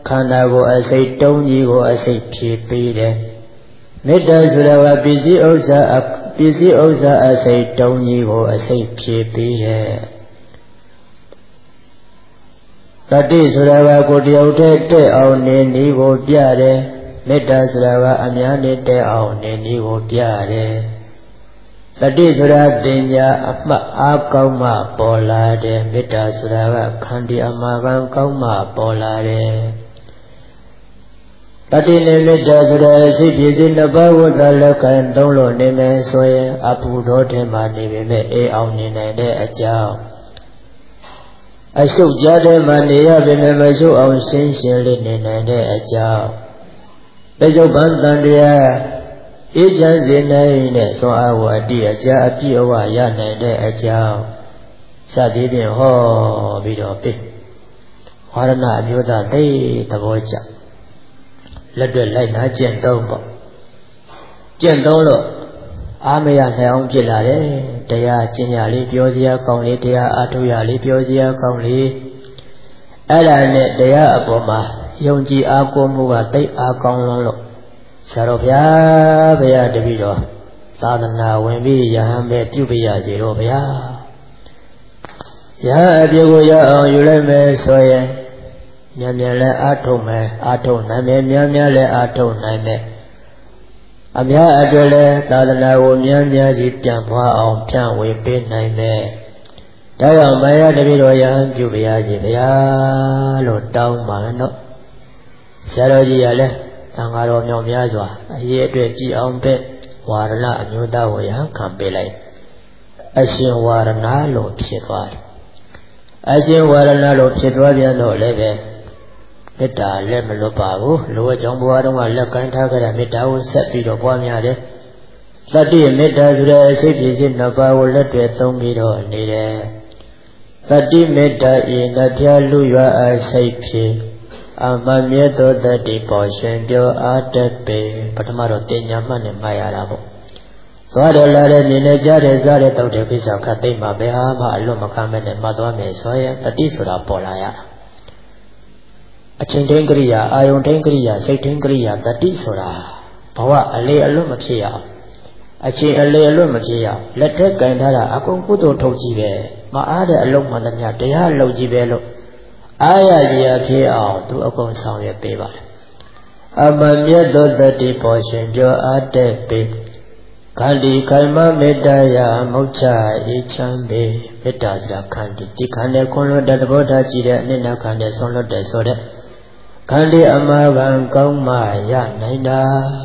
ခန္ဓာကိုယ်အစိတ်တုံးကြီးကိုအစိတ်ဖြည့်ပေးတယ်မေတ္တာဆိုတာကပစ္စည်းဥစ္စာအစိတ်တုံးကြီးကိုအစိတ်ဖြည့်ပေးတယ်တတိဆိုတာကကိုယ်တယောက်တည်းတက်အောင်နေနည်းကိုပြတယ်မေတ္တာဆိုတာကအများနဲ့တက်အောင်နေနည်းကိုပြတယ်တတိဆိုတာတင်ညာအမှတ်အားကောင်းမှပေါ်လာတယ်မေတ္တာဆိုတာကခန္တီအမှားကံကောင်းမှပေါ်လာတယ်တတိနဲ့မေတ္တာဆိုတာစိတ်ပြည့်စုံနှစ်ပါးဝတ်တာလက်ခံသုံးလို့နေမယ်ဆိုရင်အပူတော်ထဲမှာနေပေမဲ့အေးအောင်နေနိုင်တဲ့အကြောင်းအရှုပ်ကြားထဲမှာနေရပေမဲ့မရှုပ်အောင်ရှင်းရှင်းလေးနေနိုင်တဲ့အကြောင်းပိဿုပန်တန်တရားအေးချမ်းစေနိုင်တဲ့သွန်အားဝအတိအကျအပြည့်အဝရနိုင်တဲ့အကြောင်းစသည်ဖြင့်ဟောပြီးတော့ပြဝါရဏအမျိုးသားသိသဘောကျလက်တွေ့လိုက်နာကျင့်သုံးပေါ့ကျင့်သုံးလို့အားမရနိုင်အောင်ဖြစ်လာတယ်တရားကျင့်ရလေးပြောစရာကောင်းလေးတရားအားထုတ်ရလေးပြောစရာကောင်းလေးအဲ့ဒါနဲ့တရားအပေါ်မှာယုံကြည်အားကိုးမှုကသိအားကောင်းလို့ဆရာတော်ဘုရားတပည့်တော်သာသနာဝင်ပြီးယဟန်ပဲပြုပြရစီတော့ဗျာယဟန်အပြုကိုရအောင်ယူလိုက်မယ်ဆိုရင်မြန်မြန်လည်းအားထုတ်မယ်အားထုတ်နိုင်မယ်မြန်မြန်လည်းအားထုတ်နိုင်မယ်အများအတွက်လည်းသာသနာကိုမြန်မြန်ကြီးပြန်ပွားအောင်ဖြန့်ဝေပေးနိုင်မယ်ဒါကြောင့်မယတပည့်တော်ယဟန်ပြုပြရစီဗျာလို့တောင်းပါတော့ဆရာတော်ကြီးကလည်းသံဃာတော်မြောက်များစွာအရေးအတွက်ကြည်အောင်ပဲဝါရဏအမျိုးသားကိုရဟန်းခံပေးလိုက်အရှင်ဝါရဏလို့ဖြစ်သွားတယ်အရှင်ဝါရဏလို့ဖြစ်သွားပြန်တော့လည်းပဲမေတ္တာလက်မလွတ်ပါဘူးလိုအပ်ကြောင်းဘဝတုန်းကလက်ကိုင်းထားကြတဲ့မေတ္တာကိုဆက်ပြီးတော့ပွားများတယ်သတ္တိမေတ္တာဆိုတဲ့စိတ်ပြည့်စုံနှစ်ပါးကိုလက်တွေသုံးပြီးတော့နေတယ်သတ္တိမေတ္တာဤလက်ပြလူရွာအစိတ်ဖြင့်အမမြတ်သောတတိပေါ်ရှင်ပြောအားတတ်ပေပထမတော့တင်ညာမှတ်နဲ့မှတ်ရတာပေါ့သွားတယ်လာတယ်မြင်နေကြတယ်စားတယ်တောက်တယ်ကိစ္စခတ်သိမ့်မှာဘယ်ဟာမှအလွတ်မခံမဲ့နဲ့မှတ်သွားမယ်ဆိုရင်တတိဆိုတာပေါ်လာရတာအချင်းတိုင်းကရိယာအာယုန်တိုင်းကရိယာစိတ်တိုင်းကရိယာတတိဆိုတာဘဝအလေအလွတ်မဖြစ်ရအောင်အချင်းအလေအလွတ်မဖြစ်ရအောင်လက်ထက်ကင်ထားတာအကုန်ကုသိုလ်ထုတ်ကြည့်ပဲမအားတဲ့အလုံးမှန်သမျှတရားအလုပ်ကြည့်ပဲလို့အာရကြီးအဖြစ်အောင်သူအကုန်ဆောင်ရွက်ပေးပါတယ်အမမြတ်သောတတိပေါ်ရှင်ပြောအားတဲ့ပေခန္တီခိုင်မမေတ္တာယမုတ်ချအေးချမ်းပေမေတ္တာဆိုတာခန္တီဒီခန္တီခွန်လွတ်တဲ့သဘောထားကြည့်တဲ့အနိဋ္ဌခန္တီဆွန်လွတ်တဲ့ဆိုတဲ့ခန္တီအမှားကံကောင်းမှရနိုင်တာ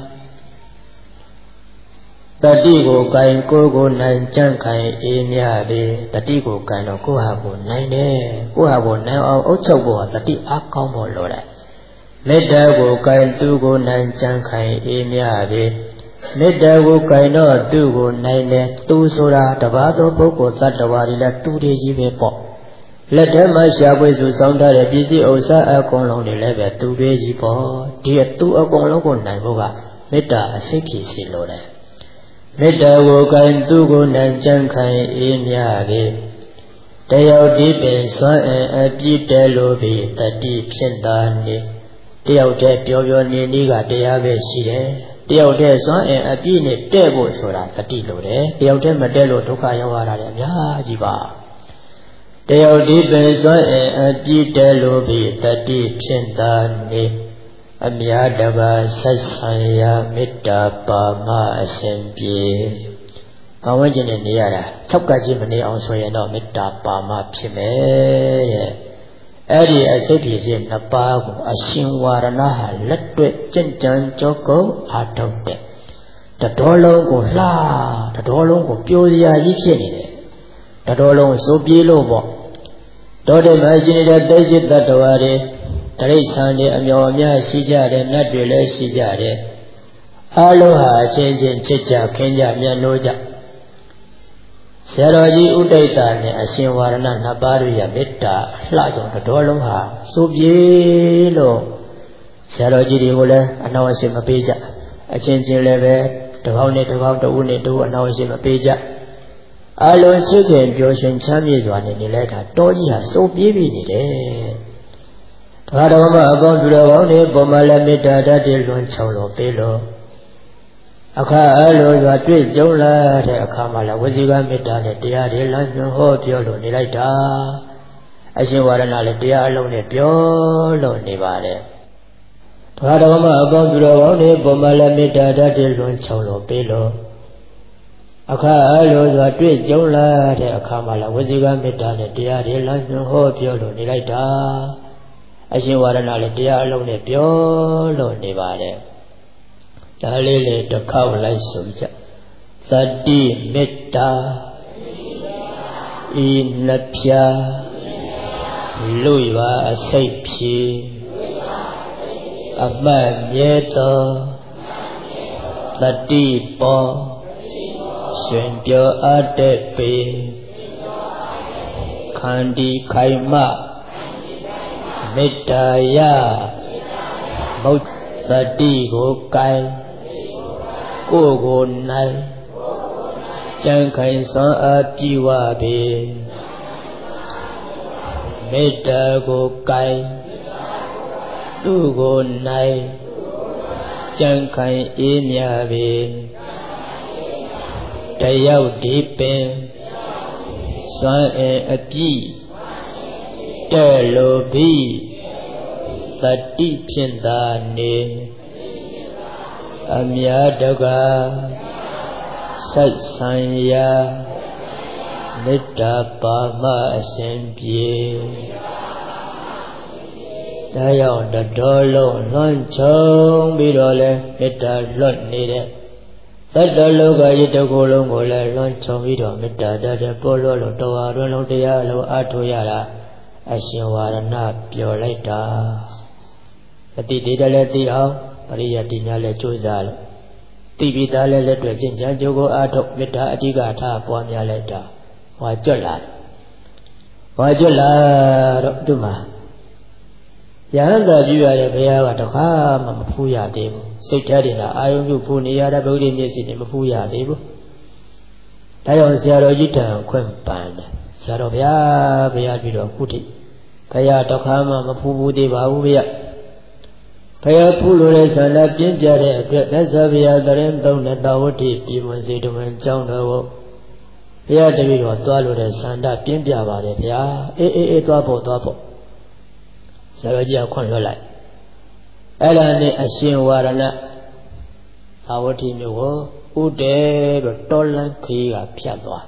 တတိကိုကင်ကိုနိုင်ကြံ့ခိုင်အေးမြပေတတိကိုကင်တော့ကိုဟာကိုနိုင်တယ်ကိုဟာကိုနိုင်အောင်အုပ်ချုပ်ဖို့တတိအားကောင်းဖို့လိုတယ်မေတ္တာကိုကင်သူကိုနိုင်ကြံ့ခိုင်အေးမြပေမေတ္တာကိုကင်တော့သူကိုနိုင်တယ်သူဆိုတာတပါးသောပုဂ္ဂိုလ်သတ္တဝါတွေလည်းသူတွေကြီးပဲပေါ့လက်ထဲမှာရှားပွေစုဆောင်းထားတဲ့ပစ္စည်းဥစ္စာအကုန်လုံးတွေလည်းပဲသူတွေကြီးပေါ့ဒီသူအကုန်လုံးကိုနိုင်ဖို့ကမေတ္တာအစိတ်ဖြစ်စီလိုတယ်မေတ္တာကိုကင်သူကိုနိုင်ကြံ့ခိုင်အေးမြပေတယောက်ဒီပင်စွမ်းအင်အပြည့်တဲလိုပြီးတတိဖြစ်တာနေတယောက်တည်းပြောပြောနေနေကတရားပဲရှိတယ်တယောက်တည်းစွမ်းအင်အပြည့်နဲ့တဲ့ဖို့ဆိုတာတတိလိုတယ်တယောက်တည်းမတဲ့လို့ဒုက္ခရောက်ရတာလေအများကြီးပါတယောက်ဒီပင်စွမ်းအင်အပြည့်တဲလိုပြီးတတိဖြစ်တာနေအမြတ်တပါဆက်ဆံရာမေတ္တာပါမအစဉ်ပြေကောင်းဝဲခြင်းနဲ့နေရတာ၆ကကြီးမနေအောင်ဆိုရင်တော့မေတ္တာပါမဖြစ်မယ်တဲ့အဲ့ဒီအစိတ်ဖြစ်ခြင်းနှစ်ပါးကိုအရှင်ဝါရဏဟာလက်တွေ့ကြင်ကြံကြောကုန်အားထုတ်တဲ့တတော်လုံးကိုလှတတော်လုံးကိုပြိုစရာကြီးဖြစ်နေတယ်တတော်လုံးစိုးပြေးလို့ပေါ့တော်တဲ့မှာရှိနေတဲ့သိရှိတ္တဝါတွေတရိษံတွေအမြော်အများရှိကြတယ်နတ်တွေလည်းရှိကြတယ်အလုံးဟာအချင်းချင်းချစ်ကြခင်ကြမြတ်လို့ကြဆရာတော်ကြီးဥဒိဋ္ဌာနဲ့အရှင်ဝါရဏနှစ်ပါးတို့ရဲ့မေတ္တာလှကြောင့်တော်လုံးဟာစိုးပြေလို့ဆရာတော်ကြီးတွေကိုလည်းအနောက်အရှိမပေးကြအချင်းချင်းလည်းပဲတစ်ပေါင်းနဲ့တစ်ပေါင်းတစ်ဦးနဲ့တစ်ဦးအနောက်အရှိမပေးကြအလုံးချစ်ခင်ပျော်ရွှင်ချမ်းမြေ့စွာနဲ့နေလိုက်တာတော်ကြီးဟာစိုးပြေးပြီးနေတယ်ဘာတော်မှာအပေါင်းသူတော်ကောင်းတွေပုံမှန်လည်းမေတ္တာတတ်တယ်လွန်ချောင်းလို့ပေးလို့အခါအဲ့လိုစွာတွေ့ကြုံလာတဲ့အခါမှာလည်းဝစီကမေတ္တာနဲ့တရားတွေလမ်းညွှန်ဟောပြောလို့နေလိုက်တာအရှင်ဝါရဏလည်းတရားအလုံးနဲ့ပြောလို့နေပါတယ်ဘာတော်မှာအပေါင်းသူတော်ကောင်းတွေပုံမှန်လည်းမေတ္တာတတ်တယ်လွန်ချောင်းလို့ပေးလို့အခါအဲ့လိုစွာတွေ့ကြုံလာတဲ့အခါမှာလည်းဝစီကမေတ္တာနဲ့တရားတွေလမ်းညွှန်ဟောပြောလို့နေလိုက်တာအရှင်ဝါရဏလည်းတရားအလုံးနဲ့ပြောလို့နေပါတယ်ဒါလေးလေတစ်ခေါက်လိုက်ဆိုကြသတ္တိမေတ္တာဤနှစ်ဖြာလူပါအစိတ်ဖြေအမှတ်မြဲသောသတ္တိပေါ်ရှင်ပြောအပ်တဲ့ပေခန္တီခိုင်မမေတ္တာယမုတ်သတ္တိကိုကိုင်ကိုယ်ကိုနိုင်ကြံခိုင်စွမ်းအားပြည့်ဝပေမေတ္တာကိုကိုင်သူကိုနိုင်ကြံခိုင်အေးမြပေတယောက်ဒီပင်စွမ်းအပြည့်တဲ့လိုပြီးသတ္တိဖြင့်သာနေအမြတ်တကာဆက်ဆံရာမေတ္တာပါမအစဉ်ပြေဒါကြောင့်တတော်လုံးလွန်ချုံပြီးတော့လဲမေတ္တာလွတ်နေတဲ့သတ္တလောကယတကိုယ်လုံးကိုလည်းလွန်ချုံပြီးတော့မေတ္တာတတ်တဲ့ပေါ်လို့တော်ဟာတွင်လုံးတရားလုံးအားထုတ်ရတာအရှင်ဝါရဏပြောလိုက်တာအတိတေတလည်းသိအောင်ပရိယတ်တိများလည်းကြိုးစားလို့သိပြီးသားလည်းလက်တွေ့ချင်းချမ်းကြိုးကိုအားထုတ်မေတ္တာအဓိကထားပွားများလိုက်တာဟောကျွတ်လာတော့သူမှာယဟန်သာပြုရတဲ့ဘုရားကတခါမှမဖူးရသေးဘူးစိတ်ထဲတင်တာအာယုံပြုဖူးနေရတဲ့ဗုဒ္ဓမျက်စိနဲ့မဖူးရသေးဘူးဒါကြောင့်ဆရာတော်ကြီးတန်ခွင့်ပန်တယ်ဆရာတော်ဘုရားပြီးတော့ခုထိဘုရားတခါမှမဖူးဘူးသေးပါဘူးဗျာဘုရားဖူးလို့တဲ့ဆန္ဒပြင်းပြတဲ့အတွက်မြတ်စွာဘုရားတရင်သုံးတဲ့တာဝတိပြည်ဝင်စေတမန်ကျောင်းတော်ကိုဘုရားတပည့်တော်သွားလို့တဲ့ဆန္ဒပြင်းပြပါတယ်ဗျာအေးသွားဖို့ဆရာတော်ကြီးကခွင့်လွှတ်လိုက်အဲ့ဒါနဲ့အရှင်ဝါရဏသာဝတိမြို့ကိုဥတဲပြီးတော်လန်းခီးကဖြတ်သွား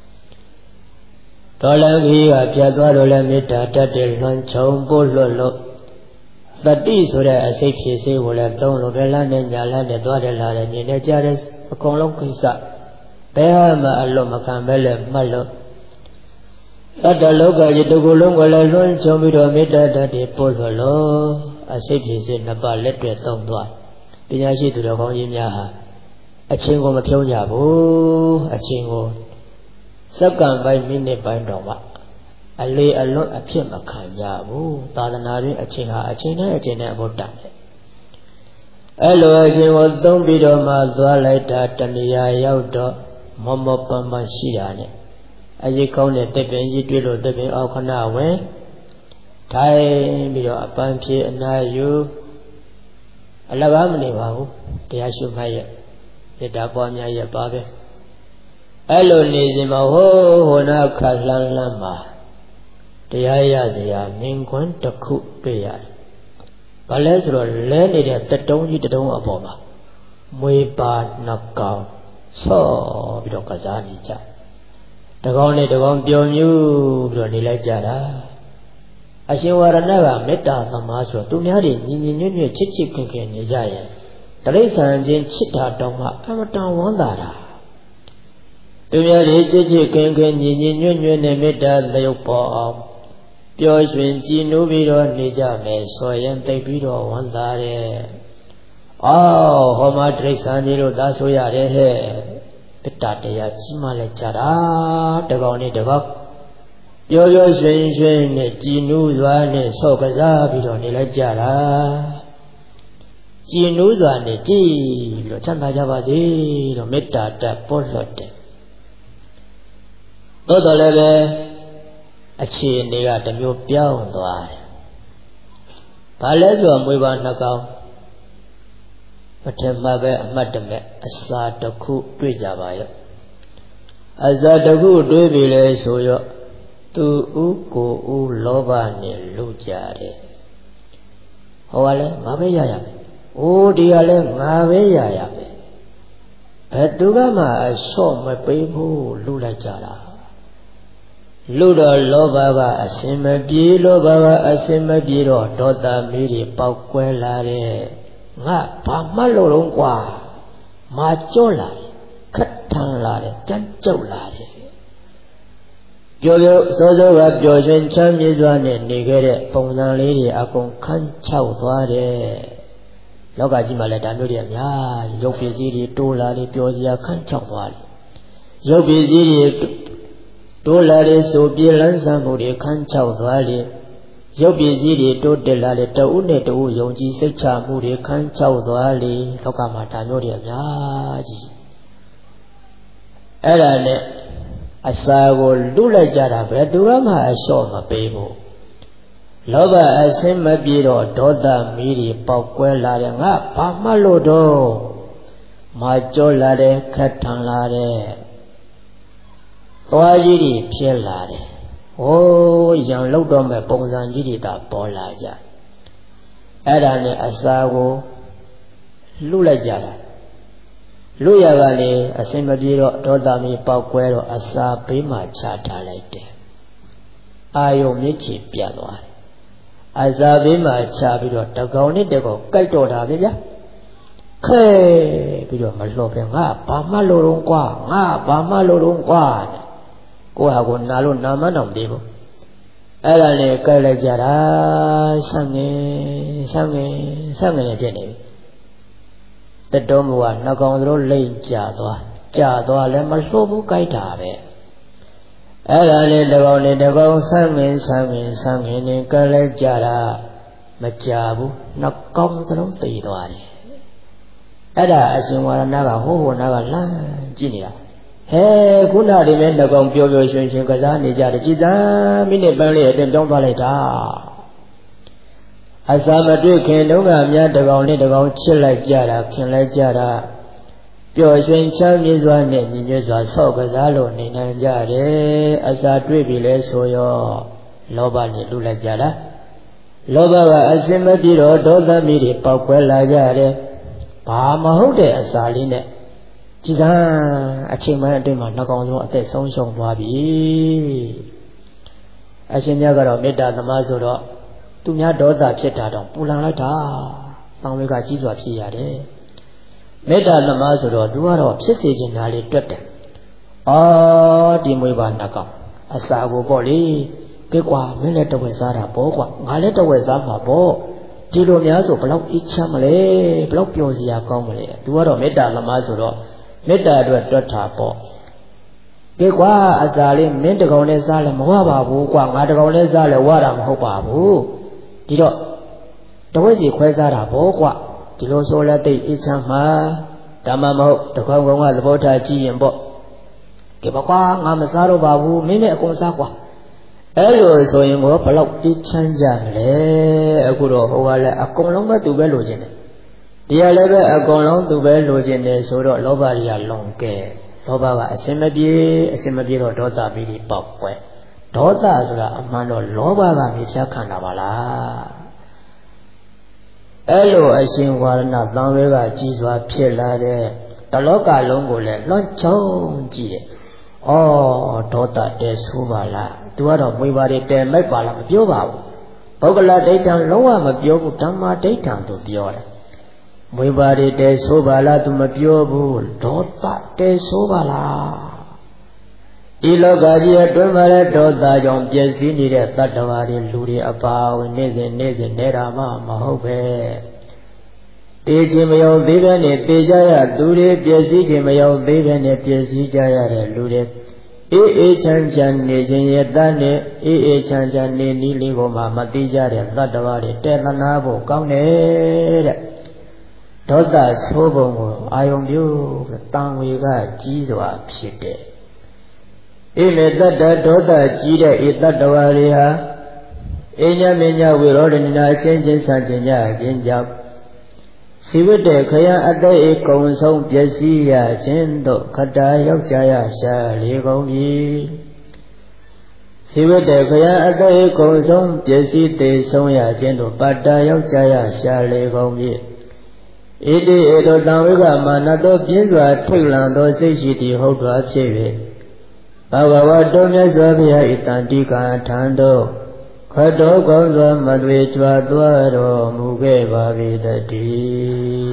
တော်လန်းခီးကဖြတ်သွားတော့လည်းမေတ္တာတတ်တဲ့လွန်ချုံပို့လွတ်လို့တတိဆိုတဲ့အစိတ်ဖြည့်စေးကိုလည်းသုံးလို့ပဲလမ်းနဲ့ညာလမ်းနဲ့သွားတယ်လာတယ်မြင်နေကြတဲ့အကုန်လုံးကိစ္စဘယ်ဟာမှအလွတ်မခံပဲလဲမှတ်လို့တတ္တလောကကြီးတကူလုံးကိုလည်းလွှမ်းခြုံပြီးတော့မေတ္တာတတ်တယ်ပို့လို့အစိတ်ဖြည့်စေးနှစ်ပါးလက်တွေ့သုံးသွားပညာရှိသူတော်ကောင်းကြီးများဟာအချင်းကိုမဖြုံးကြဘူးအချင်းကိုစက္ကန့်ပိုင်းမိနစ်ပိုင်းတော့မှအလေအလွတ်အဖြစ်မခံကြဘူးသာသနာ့တွင်အချင်းဟာအချင်းနဲ့အဘုဒ္ဓနဲ့အဲ့လိုအချင်းကိုသုံးပြီးတော့မှသွားလိုက်တာတဏှာရောက်တော့မောမောပန်းပန်းရှိတာနဲ့အရေးကောင်းတဲ့တပင်ကြီးတွေ့လို့တပင်အောက်ခဏဝင်ထိုင်ပြီးတော့အပန်းဖြေအနာယူအလကားမနေပါဘူးတရားရှုမှတ်ရဲ့မေတ္တာပွားများရဲ့ပါပဲအဲ့လိုနေစဉ်မှာဟိုနာခါလှမ်းမှာတရားရစရာမြင်ကွန်းတစ်ခုတွေ့ရတယ်။ဘာလဲဆိုတော့လဲနေတဲ့တတုံးကြီးတတုံးအပေါ်မှာမွေပါနှကောင်ဆော့ပြီးတော့ကစားနေကြ။တကောင်နဲ့တကောင်ပျော်မြူးပြီးတော့နေလိုက်ကြတာ။အရှင်ဝရဏကမေတ္တာသမားဆိုတော့သူများတွေညီညီညွတ်ညွတ်ချစ်ချစ်ခင်ခင်နေကြရဲ့တရိစ္ဆာန်ချင်းချစ်တာတောင်မှအမတန်ဝမ်းသာတာ။သူများတွေချစ်ချစ်ခင်ခင်ညီညီညွတ်ညွတ်နဲ့မေတ္တာသရုပ်ပေါ်အောင်ပျော်ရွှင်ကြည်နူးပြီးတော့နေကြမယ်ဆိုရင်သိပြီးတော့ဝမ်းသာတယ်။အော်ဟောမှာတိရစ္ဆာန်ကြီးတို့သာဆိုရတယ်ဟဲ့။တတတရားကြီးမှလည်းကြတာတကောင်နဲ့တကောင်ပျော်ရွှင်ရွှင်နဲ့ကြည်နူးစွာနဲ့ဆော့ကစားပြီးတော့နေလိုက်ကြတာ။ကြည်နူးစွာနဲ့ကြည်ပြီးတော့ချမ်းသာကြပါစေလို့မေတ္တာတက်ပေါ်လွတ်တယ်။သို့တော်လည်းပဲအခြေအနေကတစ်မျိုးပြောင်းသွားတယ်ဘာလဲဆိုတော့မွေးပါနှကောင်ပထမပဲအမှတ်တမဲ့အစာတစ်ခုတွေ့ကြပါရဲ့အစာတစ်ခုတွေ့ပြီလေဆိုရောသူဥကိုဥလောဘနဲ့လူကြတယ်ဟောကလည်းငါပဲရရမယ်အိုးဒီကလည်းငါပဲရရမယ်ဘယ်သူကမှအလျှော့မပေးဘူးလူလိုက်ကြတာလူတော့လောဘကအစင်မပြေလောဘကအစင်မပြေတော့ဒေါသမီးတွေပေါက်ကွဲလာတဲ့ငါဘာမှလို့လုံးကွာမာကြော့လာတယ်ခက်ထန်လာတယ်ကြမ်းကြုတ်လာတယ်ပျော်ပျော်စောစောကပျော်ရွှင်ချမ်းမြေ့စွာနဲ့နေခဲ့တဲ့ပုံစံလေးတွေအကုန်ခန်းချောက်သွားတယ်လောကကြီးမှာလည်းဒါမျိုးတွေအများရုပ်ပစ္စည်းတွေတိုးလာတယ်ပျော်စရာခန်းချောက်သွားတယ်ရုပ်ပစ္စည်းတွေတိုးလာတယ်ဆိုပြေလန်းဆန်းမှုတွေခန်းချောက်သွားတယ်ရုပ်ပစ္စည်းတွေတိုးတက်လာတယ်တဦးနဲ့တဦးယုံကြည်စိတ်ချမှုတွေခန်းချောက်သွားလေလောကမှာဒါမျိုးတွေအများကြီးအဲ့ဒါနဲ့အစာကိုလူလိုက်ကြတာပဲသူကမှအလျှော့မပေးဘူးလောဘအစင်းမပြေတော့ဒေါသမီးတွေပေါက်ကွဲလာတယ်ငါဘာမှလို့တော့မာကြောလာတယ်ခက်ထန်လာတယ်သွားကြီးတွေဖြစ်လာတယ်ဟိုးရံလောက်တော့မဲ့ပုံစံကြီးတွေသာပေါ်လာကြအဲ့ဒါနဲ့အစာကိုလူလိုက်ကြတာလူရကလည်းအစင်မပြေတော့ဒေါသမီးပေါက်ကွဲတော့အစာဘေးမှာချထားလိုက်တယ်အာယုံမြစ်ချီပြတ်သွားတယ်အစာဘေးမှာချပြီးတော့တကောင်နဲ့တကောင်ကြိုက်တော့တာပဲဗျာခဲပြီးတော့မလှော့ပဲငါဘာမှလို့တော့ကွာငါဘာမှလို့တော့ကွာကိုဟာကိုနာလို့နာမတော့မသိဘူးအဲ့ဒါနဲ့ကြိုက်လိုက်ကြတာဆန့်ငင်ဖြစ်နေပြီတတော်မူကနှကောင်တို့လိမ့်ကြသွားလဲမလှုပ်ဘူးကြိုက်တာပဲအဲ့ဒါလေးတကောင်နဲ့တကောင်ဆန်းငင်နေကြလိုက်ကြတာမကြဘူးနှကောင်စလုံးသိသွားတယ်အဲ့ဒါအရှင်ဝါရဏကဟိုးနာကလမ်းကြည့်နေတာဟဲခုနတွေနဲ့နှကောင်ပျော်ပျော်ရွှင်ရွှင်ကစားနေကြတယ်ကြည်စမ်းမိနစ်ပန်းလေးအတွင်းပြောင်းသွားလိုက်တာအစာမတွေ့ခင်တုန်းကအများတကောင်နဲ့တကောင်ချစ်လိုက်ကြတာခင်လိုက်ကြတာပျော်ရွှင်ချမ်းမြေ့စွာနဲ့ညီညွတ်စွာဆော့ကစားလို့နေနိုင်ကြတယ်အစာတွေ့ပြီလဲဆိုရောလောဘနဲ့လူလိုက်ကြတာလောဘကအစင်မပြေတော့ဒေါသမီးတွေပေါက်ကွဲလာကြတယ်ဘာမဟုတ်တဲ့အစာလေးနဲ့ကြည်စမ်းအချိန်မှအတွင်းမှာနှကောင်ဆုံးအသက်ဆုံးရှုံးသွားပြီအရှင်မြတ်ကတော့မေတ္တာသမားဆိုတော့သူများဒေါသဖြစ်တာတော့ပူလန်လိုက်တာတောင်းဝေကကြီးစွာဖြစ်ရတယ်မေတ္တာသမားဆိုတော့သူကတော့ဖြစ်စေချင်တာလေးတွက်တယ်ဒီမွေးပါနှကောင်အစာကိုပေါ့လေကဲကွာမင်းလည်းတဝက်စားတာပေါ့ကွာငါလည်းတဝက်စားမှာပေါ့ဒီလိုများဆိုဘလောက်အေးချမ်းမလဲဘလောက်ပျော်စရာကောင်းမလဲသူကတော့မေတ္တာသမားဆိုတော့မေတ္တာအတွက်တွက်တာပေါ့ကဲကွာအစာလေးမင်းတကောင်လည်းစားလည်းမဝပါဘူးကွာငါတကောင်လည်းစားလည်းဝတာမဟုတ်ပါဘူးဒီတော့တဝက်စီခွဲစားတာပေါ့ကွာဒီလိုဆိုလဲသိအေးချမ်းမှာဓမ္မမဟုတ်တကောင်ကောင်ကသဘောထားကြည့်ရင်ပေါ့ကဲပါကွာငါမစားတော့ပါဘူးမင်းနဲ့အကုန်စားကွာအဲ့လိုဆိုရင်ကိုဘလောက်အေးချမ်းကြမလဲအခုတော့ဟိုကလည်းအကုန်လုံးပဲသူပဲလိုချင်တယ်တရားလည်းပဲအကုန်လုံးသူပဲလိုချင်တယ်ဆိုတော့လောဘတွေကလွန်ကဲလောဘကအစင်မပြေတော့ဒေါသမီးတွေပေါက်ကွဲဒေါသဆိုတာအမှန်တော့လောဘကမြေချခန္ဓာပါလားအဲ့လိုအရှင်ဝါရဏသံဝေကကြီးစွာဖြစ်လာတဲ့တလောကလုံးကိုလည်းလွှမ်းခြုံကြည့်တယ်ဒေါသတဲဆိုးပါလားသူကတော့မွေပါတွေတဲမိုက်ပါလားမပြောပါဘူးပုဂ္ဂလဒိဋ္ဌံလုံးဝမပြောဘူးဓမ္မဒိဋ္ဌံသူပြောတယ်မွေပါတွေတဲဆိုးပါလားသူမပြောဘူးဒေါသတဲဆိုးပါလားဤလောကကြီးအတွင်းမှာလည်းဒေါသကြောင့်ပျက်စီးနေတဲ့တတ္တဝါတွေလူတွေအပါအဝင်နေ့စဉ်နေတာမှမဟုတ်ပဲတေခြင်းမရောက်သေးပဲနဲ့တေကြရသူတွေပျက်စီးခြင်းမရောက်သေးပဲနဲ့ပျက်စီးကြရတဲ့လူတွေအေးချမ်းနေခြင်းရဲ့တတ်နဲ့အေးချမ်းနေနည်းလေးကိုမှမသိကြတဲ့တတ္တဝါတွေတေသနာဖို့ကောင်းတယ်တဲ့ဒေါသဆိုးပုံကိုအာယုံပြုတန်ဝေကကြီးစွာဖြစ်တဲ့မေတ္တဒေါသကြီးတဲ့ဤတတ္တဝါတွေဟာ Enya menya we rodina change sanjanya jinjab. Sivite kaya adai kong song piasiya chindo kata yok jaya sha legongyi. Sivite kaya adai kong song piasi te song ya chindo pata yok jaya sha legongyi. Iti edo tangwika manato pinswa tiklanto sikshiti hokwa pshive. Bhagavato myaswabhya itantika thando. Khato kauswa madhve chwa dwaro muge bhavidati.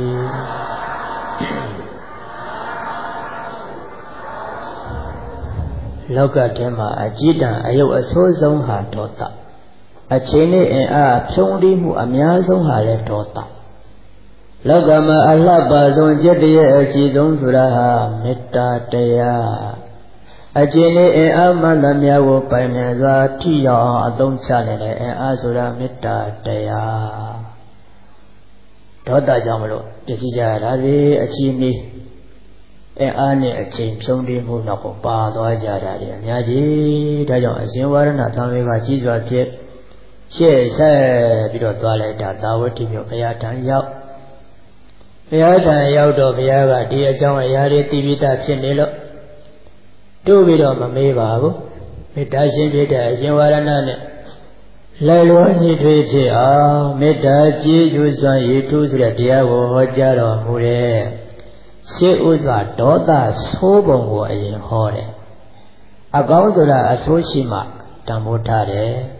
Loka tema ajita ayau asosong ha dota. Achene a psongdi mu amyasong ha le dota. Loka ma alapa song jetiye asisong suraha metta taya. Achene a mandamya wo paimezwa tiya adong chale a sura metta taya. Dota jamlo pisija ravi achini. A ne a chain psongdi mu na ko pa dwa jada de amyaji da jaung asin warana thamweka jiswa phit shye set pi do twa lai ta Tawati myo bhaya tan yauk. Bhaya tan yauk do bhaya ka di a jaung aya de ti pi ta phit ne lo tu pi do ma me ba bu. Metta shin phit de asin warana ne lai lo ni thwe phit aung metta ji ju swan yi thu so deတရားကိုဟောကြားတော်မူတဲ့ Shit was a daughter so bongo in hore. A gauzora a soshima, tamotare.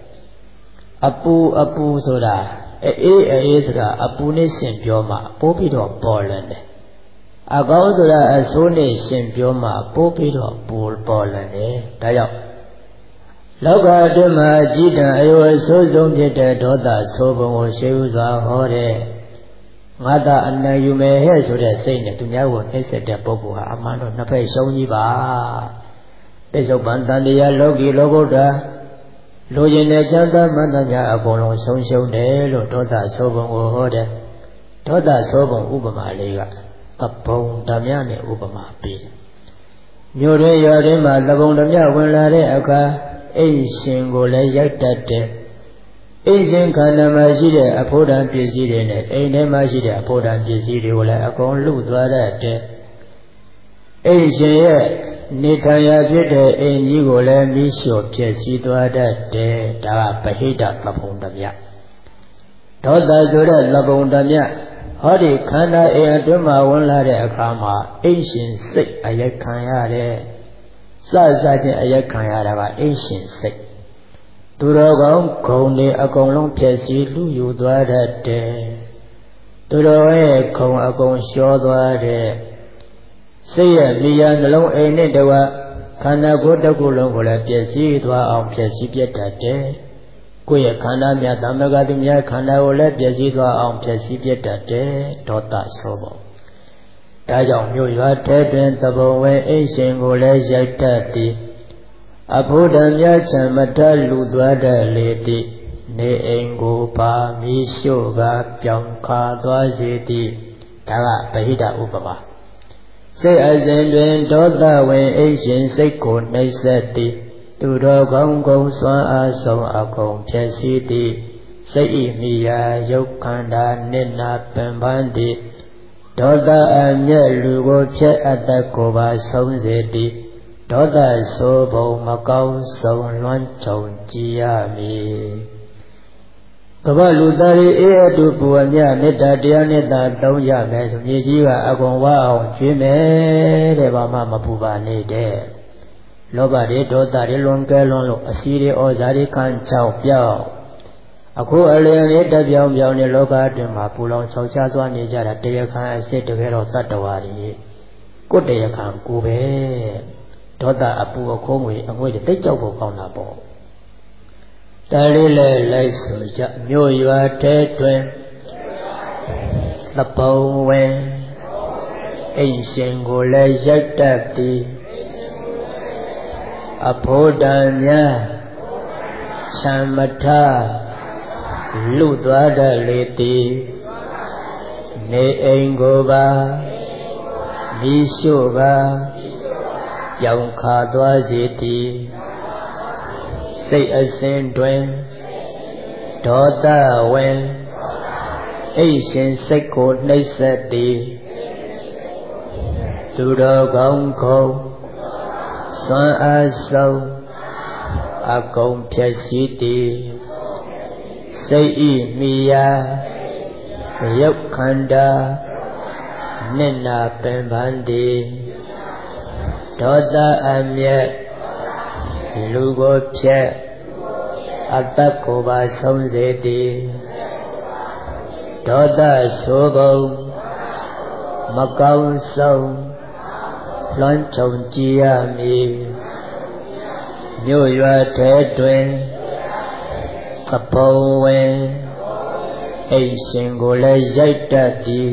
Apu soda, a isra, a punishin pioma, popido Poland. A gauzora a sonation pioma, popido bull Poland, Dayo. Loga dema jita, I was so zoned daughter so bongo shoes are hore. Ngada anna you may hear so that saying to Yawo is at the Popuha, Amano, Nape, Shoniba. There's a Bandandia Logi Logoda Logine Janda Mandamia Apollo, so show Nelo, Tota Sobon or Hode, Tota Sobon Ubama Lega, Tapon Damiane Ubama Pit. Yore Yarima, Labon Damia, when Lare Aka, a single Yatate. Asian Kanamashide, a Podan Pizide, a Nemashide, a Podan Pizide, or a con Ludwada. Asian Nitaya Pite, a Nigole Misho, Piesito de Da Pahida Lapondamia. Toda Zura Lapondamia, Hodi Kanda a Duma one lade Akama, ancient sick Ayakanyade, Sazaji Ayakanyada, ancient sick. Turogong Kone a Gong Piesi Lu Dwade Turoe Kong a Gong Shodwade Say a Lian alone a Nedawa Kana Goda Gulong Piesi Dwa on Piesi Pietate Kuya Kana Miatamagadimia Kana Ola Piesi Dwa on Piesi Pietate Dota Sobo Dajong Yuya Tedin Tabo Way a single Yatati Apodan Chamata Ludwada Lady Ne Engo Pa Mishoga Pianka Dwazeti Taga Pahida Upama Say as in Dota when Asian Seko Nesati Tudo Gong Gong Swan Aso Akong Piasiti Say Mia Yokanda Nina Pembandi Dota Anya Lugo Pia Atakoba Sonzeti Doda Sobo Macau So Luanchong Jiami Kaba Ludari Ea Dupuanya Neta Dianeta Doya Mes Nijiga Agongwa Jime Debama Mapuba Nede Loba de Dota de Longalon Asiri Ozari Kan Chao Piao Ako Alien Eta Biao Biao Ne Loga de Mapulon Chauchazwa Nijara Deyakan Sit Together Satawari Good Deyakan Kube Dota Apu Kongwe, and wait the Jobo on a ball. Dalile Lace, Mu you are dead twin. The bow when Asian Gole Jactati Apodanya Samata Ludwada Leti Ne Engoba Mishoga Young Kadwa Ziti Say a sin twin ဒေါသဝင်အိရှင်စိတ်ကိုနှိပ်စက်သည်သူတော်ကောင်းခုံစွမ်းအားဆုံးအကုန်ဖြည့်ရှိသည်စိတ်ဤမိယာရုပ်ခန္ဓာနိနာပင်ပန်းသည်ဒေါသအမျက်လူကိုဖြက်အသက်ကိုပါဆုံးစေသည်ဒေါသဆိုးပုံမကောင်းဆုံးလွှမ်းခြုံကြည်ရမည်မြို့ရွာထဲတွင်ကပုံဝင်အိမ်ရှင်ကိုလည်းရိုက်တတ်သည်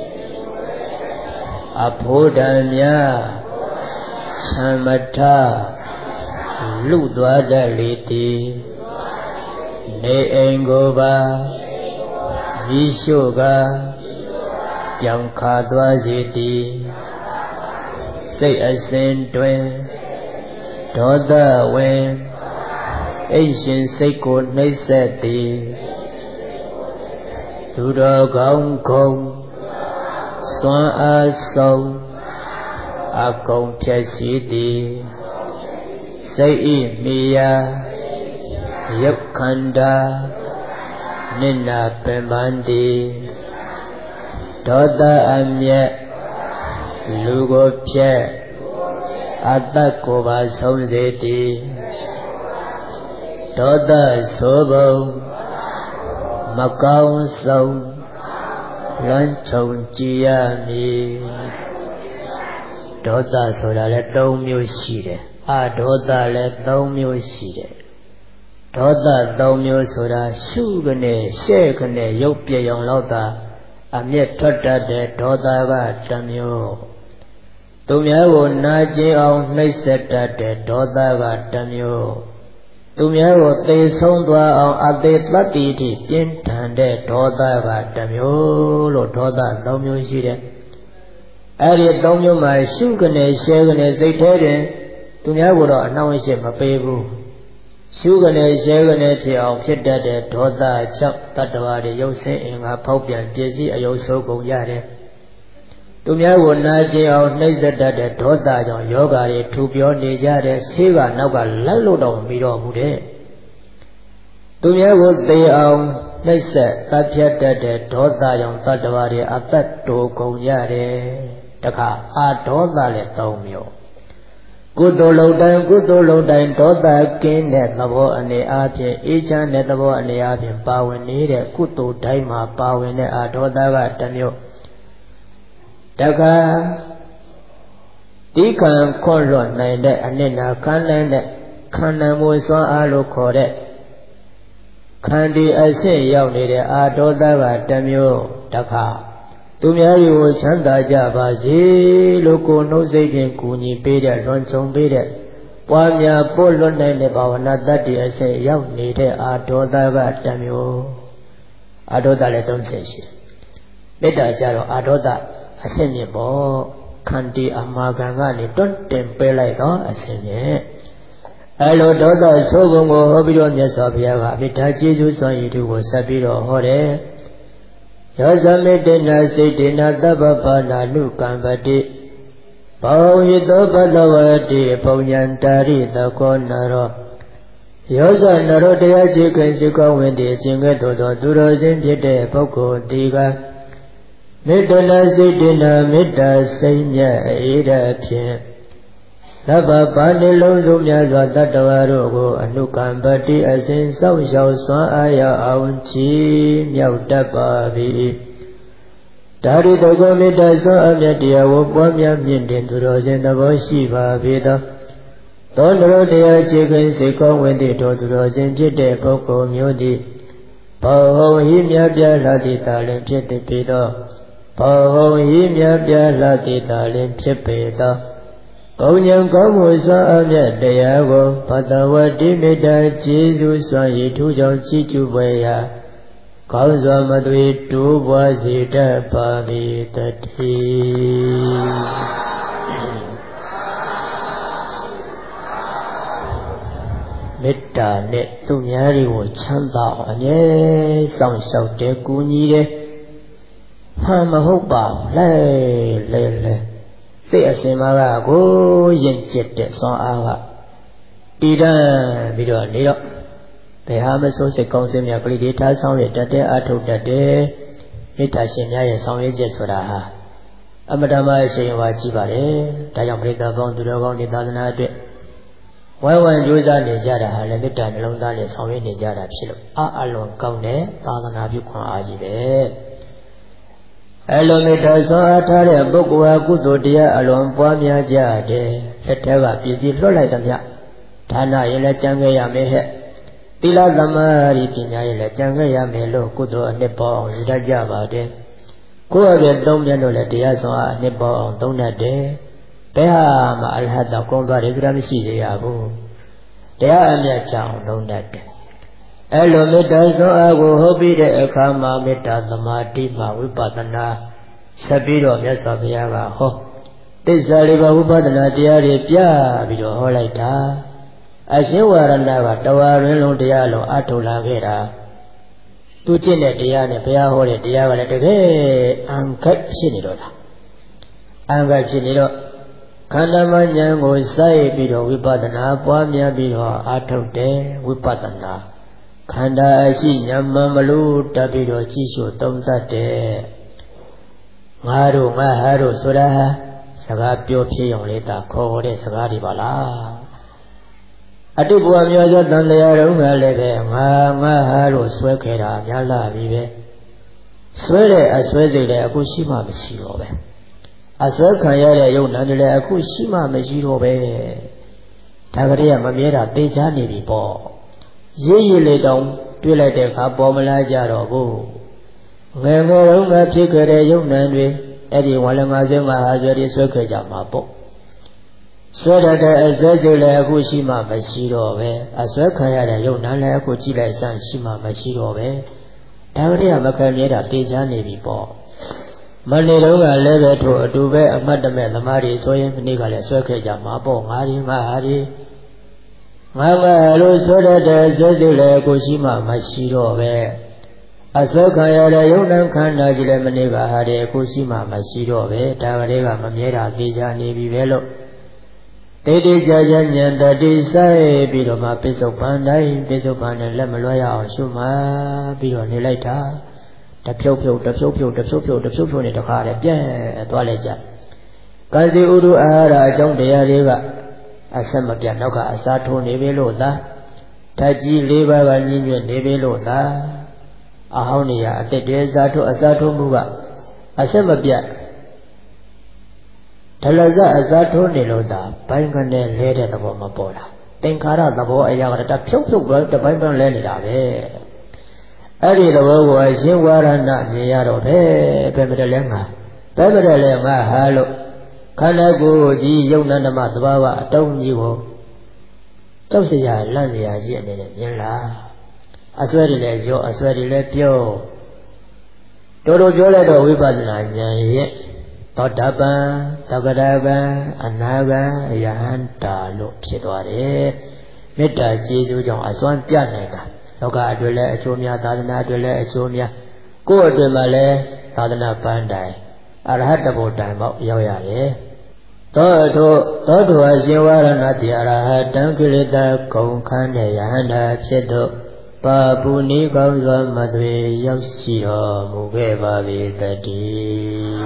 အဖို့တံများဆံမထလူသွားတတ်လေသည်နေအိမ်ကိုပါမိရှို့ကပြောင်းခါသွားစေသည်စိတ်အစဉ်တွင်ဒေါသဝင်အိမ်ရှင်စိတ်ကိုနှိပ်စက်သည်သူတော်ကောင်းခုံစွမ်းအားဆုံးအကုန်ဖြည့်ရှိသည်စိတ်ဤမိယာရုပ်ခန္ဓာနိနာပင်ပန်းသည်ဒေါသအမျက်လူကိုဖြက်အသက်ကိုပါဆုံးစေသည်ဒေါသဆိုးပုံမကောင်းဆုံးလွမ်းခြုံကြည်ရမည်ဒေါသဆိုတာလည်း၃မျိုးရှိတယ်အဒေါသလည်း၃မျိုးရှိတယ်ဒေါသ၃မျိုးဆိုတာရှုကနေရှဲ့ကနေရုပ်ပြအောင်လောက်သာအမျက်ထွက်တတ်တဲ့ဒေါသကတစ်မျိုးသူများကိုနာကျင်အောင်နှိပ်စက်တတ်တဲ့ဒေါသကတစ်မျိုးသူများကိုသေဆုံးသွားအောင်အသေးသတ္တိတိပြင်းထန်တဲ့ဒေါသကတစ်မျိုးလို့ဒေါသ၃မျိုးရှိတယ်အဲ့ဒီ၃မျိုးမှာရှုကနေရှဲကနေစိတ်ထဲတွင်သူများကိုတော့အနှောင့်အယှက်မပေးဘူးရှုကနေရှဲကနေဖြစ်အောင်ဖြစ်တတ်တဲ့ဒေါသကြောင့်တတ္တဝါတွေရုပ်ဆင်းအင်္ဂါဖောက်ပြန်ပြည့်စည်အယုတ်ဆိုးကုန်ရတယ်သူများကိုနာကျင်အောင်နှိပ်စက်တတ်တဲ့ဒေါသကြောင့်ယောဂါတွေထူပြောနေကြတဲ့ဆေးကနောက်ကလိုက်လို့တော့မပြီးတော့ဘူးတဲ့သူများကိုသေအောင်နှိပ်စက်တပ်ဖြတ်တတ်တဲ့ဒေါသကြောင့်တတ္တဝါတွေအသက်တိုးကုန်ရတယ်တခါအာဒေါသလည်း၃မျိုးကုသိုလ်လုံးတိုင်းဒေါသကင်းတဲ့သဘောအနေအားဖြင့်အေးချမ်းတဲ့သဘောအနေအားဖြင့်ပါဝင်နေတဲ့ကုသိုလ်တိုင်းမှာပါဝင်တဲ့အာဒေါသကတစ်မျိုးတခါတိခံခွန့်လွတ်နိုင်တဲ့အနစ်နာခံနိုင်တဲ့ခန္ဓာမူစွမ်းအားလို့ခေါ်တဲ့ခန္တီအဆင့်ရောက်နေတဲ့အာဒေါသကတစ်မျိုးတခါသူများတွေကိုချမ်းသာကြပါစေလို့ကိုယ်နှုတ်စိတ်ဖြင့်ကူညီပေးတဲ့လွန်ခြုံပေးတဲ့ပွားများပို့လွတ်နိုင်တဲ့ဘာဝနာတတ္တိအစစ်ရောက်နေတဲ့အာဒေါသကတစ်မျိုးအာဒေါသလည်း၃ချက်ရှိတယ်မေတ္တာကြတော့အာဒေါသအစစ်မြင့်ပေါ့ခန္တီအမာခံကနေတွန့်တင်ပေးလိုက်တော့အစစ်မြင့်အဲလိုဒေါသဆိုးပုံကိုဟောပြီးတော့မြတ်စွာဘုရားကအမိထာကျေးဇူးစွမ်းရည်သူကိုဆက်ပြီးတော့ဟောတယ်ယောဇမေတ္တနာစိတ်တေနာသဗ္ဗပါဏာနုကံပတိဘောဟိတောပတဝတိပုံညာတာရိသကောနရောယောဇနရောတရားချေခင်စိကောင်းဝင်တည်အခြင်းကဲ့သို့သောသူတော်စင်ဖြစ်တဲ့ပုဂ္ဂိုလ်ဒီကမေတ္တနာစိတ်တေနာမေတ္တာစိတ်မြတ်အေးတဲ့ဖြင့်သဗ္ဗပါဏိလုံးစုံများစွာတတ္တဝါတို့ကိုအနုကံပတိအစဉ်စောင့်ရှောက်စွမ်းအားရအောင်ချီးမြှောက်တတ်ပါ၏ဒါရိတကောမေတ္တာစွမ်းအမြတ်တရားကိုပွားများမြင့်တင်သူတော်စင်သဘောရှိပါပေသောသောနရောတရားခြေခင်စိတ်ကောင်းဝင်သည့်တော်သူတော်စင်ဖြစ်တဲ့ပုဂ္ဂိုလ်မျိုးသည်ဘောဟိမြတ်ပြလာသည့်တာလင်ဖြစ်သည်ပေသောဘောဟိမြတ်ပြလာသည့်တာလင်ဖြစ်ပေသောဘုံဉဏ်ကောင်းမှုစွမ်းအမြတ်တရားကိုဘတဝတိမေတ္တာကျေးဇူးစွမ်းရည်ထူးကြောင့်ချီးကျူးပွေရာကောင်းစွာမသွေတိုးပွားစေတတ်ပါသည်တည်းမေတ္တာနဲ့သူများတွေကိုချမ်းသာအောင်အမြဲဆောင်ရှောက်တဲ့ကူညီတဲ့မှန်မဟုတ်ပါလဲစိတ်အစဉ်မှာကကိုရင်ကျက်တဲ့စွမ်းအားကတည်တံ့ပြီးတော့နေတော့ဘယ်ဟာမဆိုးစိတ်ကောင်းစင်းများပရိဒေထားဆောင်ရတတ်တဲ့အထုတ်တတ်တဲ့မေတ္တာရှင်များရဲ့ဆောင်ရွက်ချက်ဆိုတာဟာအမတ္တမအရှင်ဝါကြည့်ပါလေဒါကြောင့်ပရိသတ်ပေါင်းသူတော်ကောင်းဒီသာသနာအတွက်ဝိုင်းဝန်းကြိုးစားနေကြတာဟာလည်းမေတ္တာနှလုံးသားနဲ့ဆောင်ရွက်နေကြတာဖြစ်လို့အလွန်ကောင်းတဲ့သာသနာပြုခွန်အားကြီးပဲအဲ့လိုမေတ္တာဆွမ်းအားထားတဲ့ပုဂ္ဂိုလ်ဟာကုသိုလ်တရားအလွန်ပွားများကြတယ်လက်ထက်ကပစ္စည်းလွှတ်လိုက်သမျှဒါနရင်လည်းကြံခဲ့ရမယ်ဟဲ့သီလသမာဓိပညာရင်လည်းကြံခဲ့ရမယ်လို့ကုသိုလ်အနှစ်ပေါင်းရည်တတ်ကြပါတယ်ကိုယ့်အပြင်သုံးမြတ်လို့လည်းတရားဆွမ်းအားအနှစ်ပေါင်းသုံးတတ်တယ်ဘယ်ဟာမှအရဟတကုံသွားတယ်ဆိုတာမရှိသေးရဘူးတရားအမြတ်ချအောင်သုံးတတ်တယ်အဲ့လိုမေတ္တာဆွမ်းအားကိုဟုတ်ပြီးတဲ့အခါမှာမေတ္တာသမာဓိမှဝိပဿနာဆက်ပြီးတော့မြတ်စွာဘုရားကဟောသစ္စာလေးပါးဝိပဿနာတရားတွေပြပြီးတော့ဟောလိုက်တာအရှင်ဝါရဏကတဝါရင်းလုံးတရားလုံးအထုတ်လာခဲ့တာသူကျင့်တဲ့တရားနဲ့ဘုရားဟောတဲ့တရားကလည်းတကယ်အံခက်ဖြစ်နေတော့တာအံခက်ဖြစ်နေတော့ခန္ဓာမဉ္ဇဉ်ကိုစိုက်ပြီးတော့ဝိပဿနာပွားများပြီးတော့အထုတ်တယ်ဝိပဿနာခန္ဓာအရှိဉာဏ်မှန်မလို့တက်ပြီးတော့ကြည့်ရှုသုံးသပ်တယ်ငါတို့ငါဟာတို့ဆိုတာဟာစကားပြောဖြစ်ရုံလေးသာခေါ်တဲ့စကားတွေပါလားအတုဘဝမျိုးသောတန်တရားတော်ကလည်းပဲငါဟာတို့ဆွဲခဲ့တာများလာပြီပဲဆွဲတဲ့အဆွဲစိတ်လည်းအခုရှိမှမရှိတော့ပဲအဆွဲခံရတဲ့ယုံနာတွေလည်းအခုရှိမှမရှိတော့ပဲဒါကလေးကမမြဲတာသိချနေပြီပေါ့ရေးရလေတောင်တွေ့လိုက်တဲ့အခါပေါ်မလာကြတော့ဘူးငယ်တုန်းကဖြစ်ခဲ့တဲ့ယုံနာတွေအဲ့ဒီဝါလငါးစင်းကဟာဆိုပြီးဆွဲခဲ့ကြမှာပေါ့ဆွဲတဲ့အဆွဲစိတ်လည်းအခုရှိမှမရှိတော့ပဲအဆွဲခံရတဲ့ယုံနာလည်းအခုကြည့်လိုက်စမ်းရှိမှမရှိတော့ပဲဒါကလေးကမခံမြဲတာသိချနေပြီပေါ့မနေ့တုန်းကလည်းပဲထို့အတူပဲအမတ်တမဲ့သမားတွေဆိုရင်မနေ့ကလည်းဆွဲခဲ့ကြမှာပေါ့ငါးဟာဒီငါလို့ဆွဲတဲ့ဆွဲစိတ်လည်းကိုရှိမှမရှိတော့ပဲအဆွဲခံရတဲ့ယုံနာခန္ဓာကြီးလည်းမနေ့ကဟာတဲ့ကိုရှိမှမရှိတော့ပဲဒါကလေးကမမြဲတာသိချနေပြီပဲလို့တိတိကျကျဉာဏ်တတိဆိုင်ပြီးတော့မှပိဿုပန်တိုင်းပိဿုပန်နဲ့လက်မလွှဲရအောင်ရှုမှပြီးတော့နေလိုက်တာတဖြုတ်ဖြုတ်နဲ့တခါတည်းပြန့်သွားလိုက်ကြကာစီဥဒုအာဟာရအကြောင်းတရားတွေကအဆက်မပြတ်နောက်ကအစားထိုးနေပြီလို့သာဓာတ်ကြီး၄ပါးကညှင်းညွတ်နေပြီလို့သာအဟောင်းနေရအသက်တွေအစားထိုးမှုကအဆက်မပြတ်ဒလဇအစားထိုးနေလို့သာဘိုင်းကနေလဲတဲ့သဘောမပေါ်လာသင်္ခါရသဘောအရာကတဖြုတ်တပိုင်းပိုင်းလဲနေတာပဲအဲ့ဒီသဘောကိုအရှင်ဝါရဏမြင်ရတော့ဘယ်မတလဲငါဟာလို့ခန္ဓာကိုယ်ကြီးယုံနာဓမ္မသဘာဝအတုံးကြီးကိုကြောက်စရာလန့်စရာကြီးအနေနဲ့မြင်လာအစွဲတွေလည်းရောအစွဲတွေလည်းပြောတော်ပြောလိုက်တော့ဝိပဿနာဉာဏ်ရဲ့သောတပန်သက္ကရာကံအနာကံယဟန္တာလို့ဖြစ်သွားတယ်မေတ္တာကျေးဇူးကြောင့်အစွမ်းပြနိုင်တာလောကအတွက်လည်းအကျိုးများသာသနာအတွက်လည်းအကျိုးများကိုယ့်အတွက်မှလည်းသာသနာပန်းတိုင်အရဟတဘုဒ္ဓံပေါက်ရောက်ရတယ်သောတုအရှင်ဝါရဏတိအရဟတံကိလေသာကုန်ခန်းတဲ့ယဟန္တာဖြစ်သောပါပုနိကောင်းစွာမသွေရောက်ရှိတော်မူခဲ့ပါ၏တည်း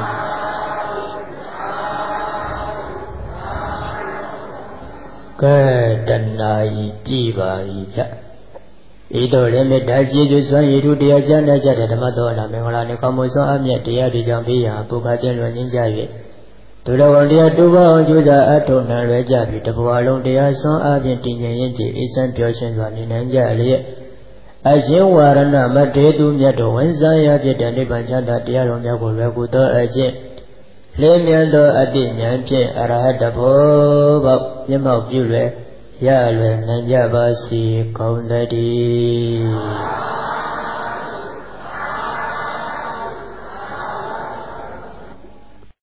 ကဲတဏှာဤကြည်ပါ၏ဗျဤတို့လည်းမေတ္တာကျေးဇူးစွမ်းရည်ထုတရားကျမ်းတတ်ကြတဲ့ဓမ္မတော်နာမင်္ဂလာနှင့်ကောင်းမွန်စွာအမြတ်တရားတွေကြောင့်ပေးရာပုဂ္ဂကျင့်လွန်ညင်းကြ၍သူတော်ကောင်းတရားတူပါအောင်ကြိုးစားအထောက်နှံလွယ်ကြပြီးတဘဝလုံးတရားစွမ်းအားဖြင့်တည်ငြိမ်ရင့်ကြည်အေးချမ်းပျော်ရွှင်စွာနေနိုင်ကြလျက်အရှင်ဝါရဏမထေသူမြတ်တော်ဝန်စားရဖြစ်တဲ့နိဗ္ဗာန်ချမ်းသာတရားတော်များကိုလွယ်ကူသောအကျင့်လင်းမြန်သောအတ္တိဉာဏ်ဖြင့်အရဟတဘောပေါက်မျက်မှောက်ပြုလွယ်ရလွယ်နိုင်ကြပါစေကုန်သတည်း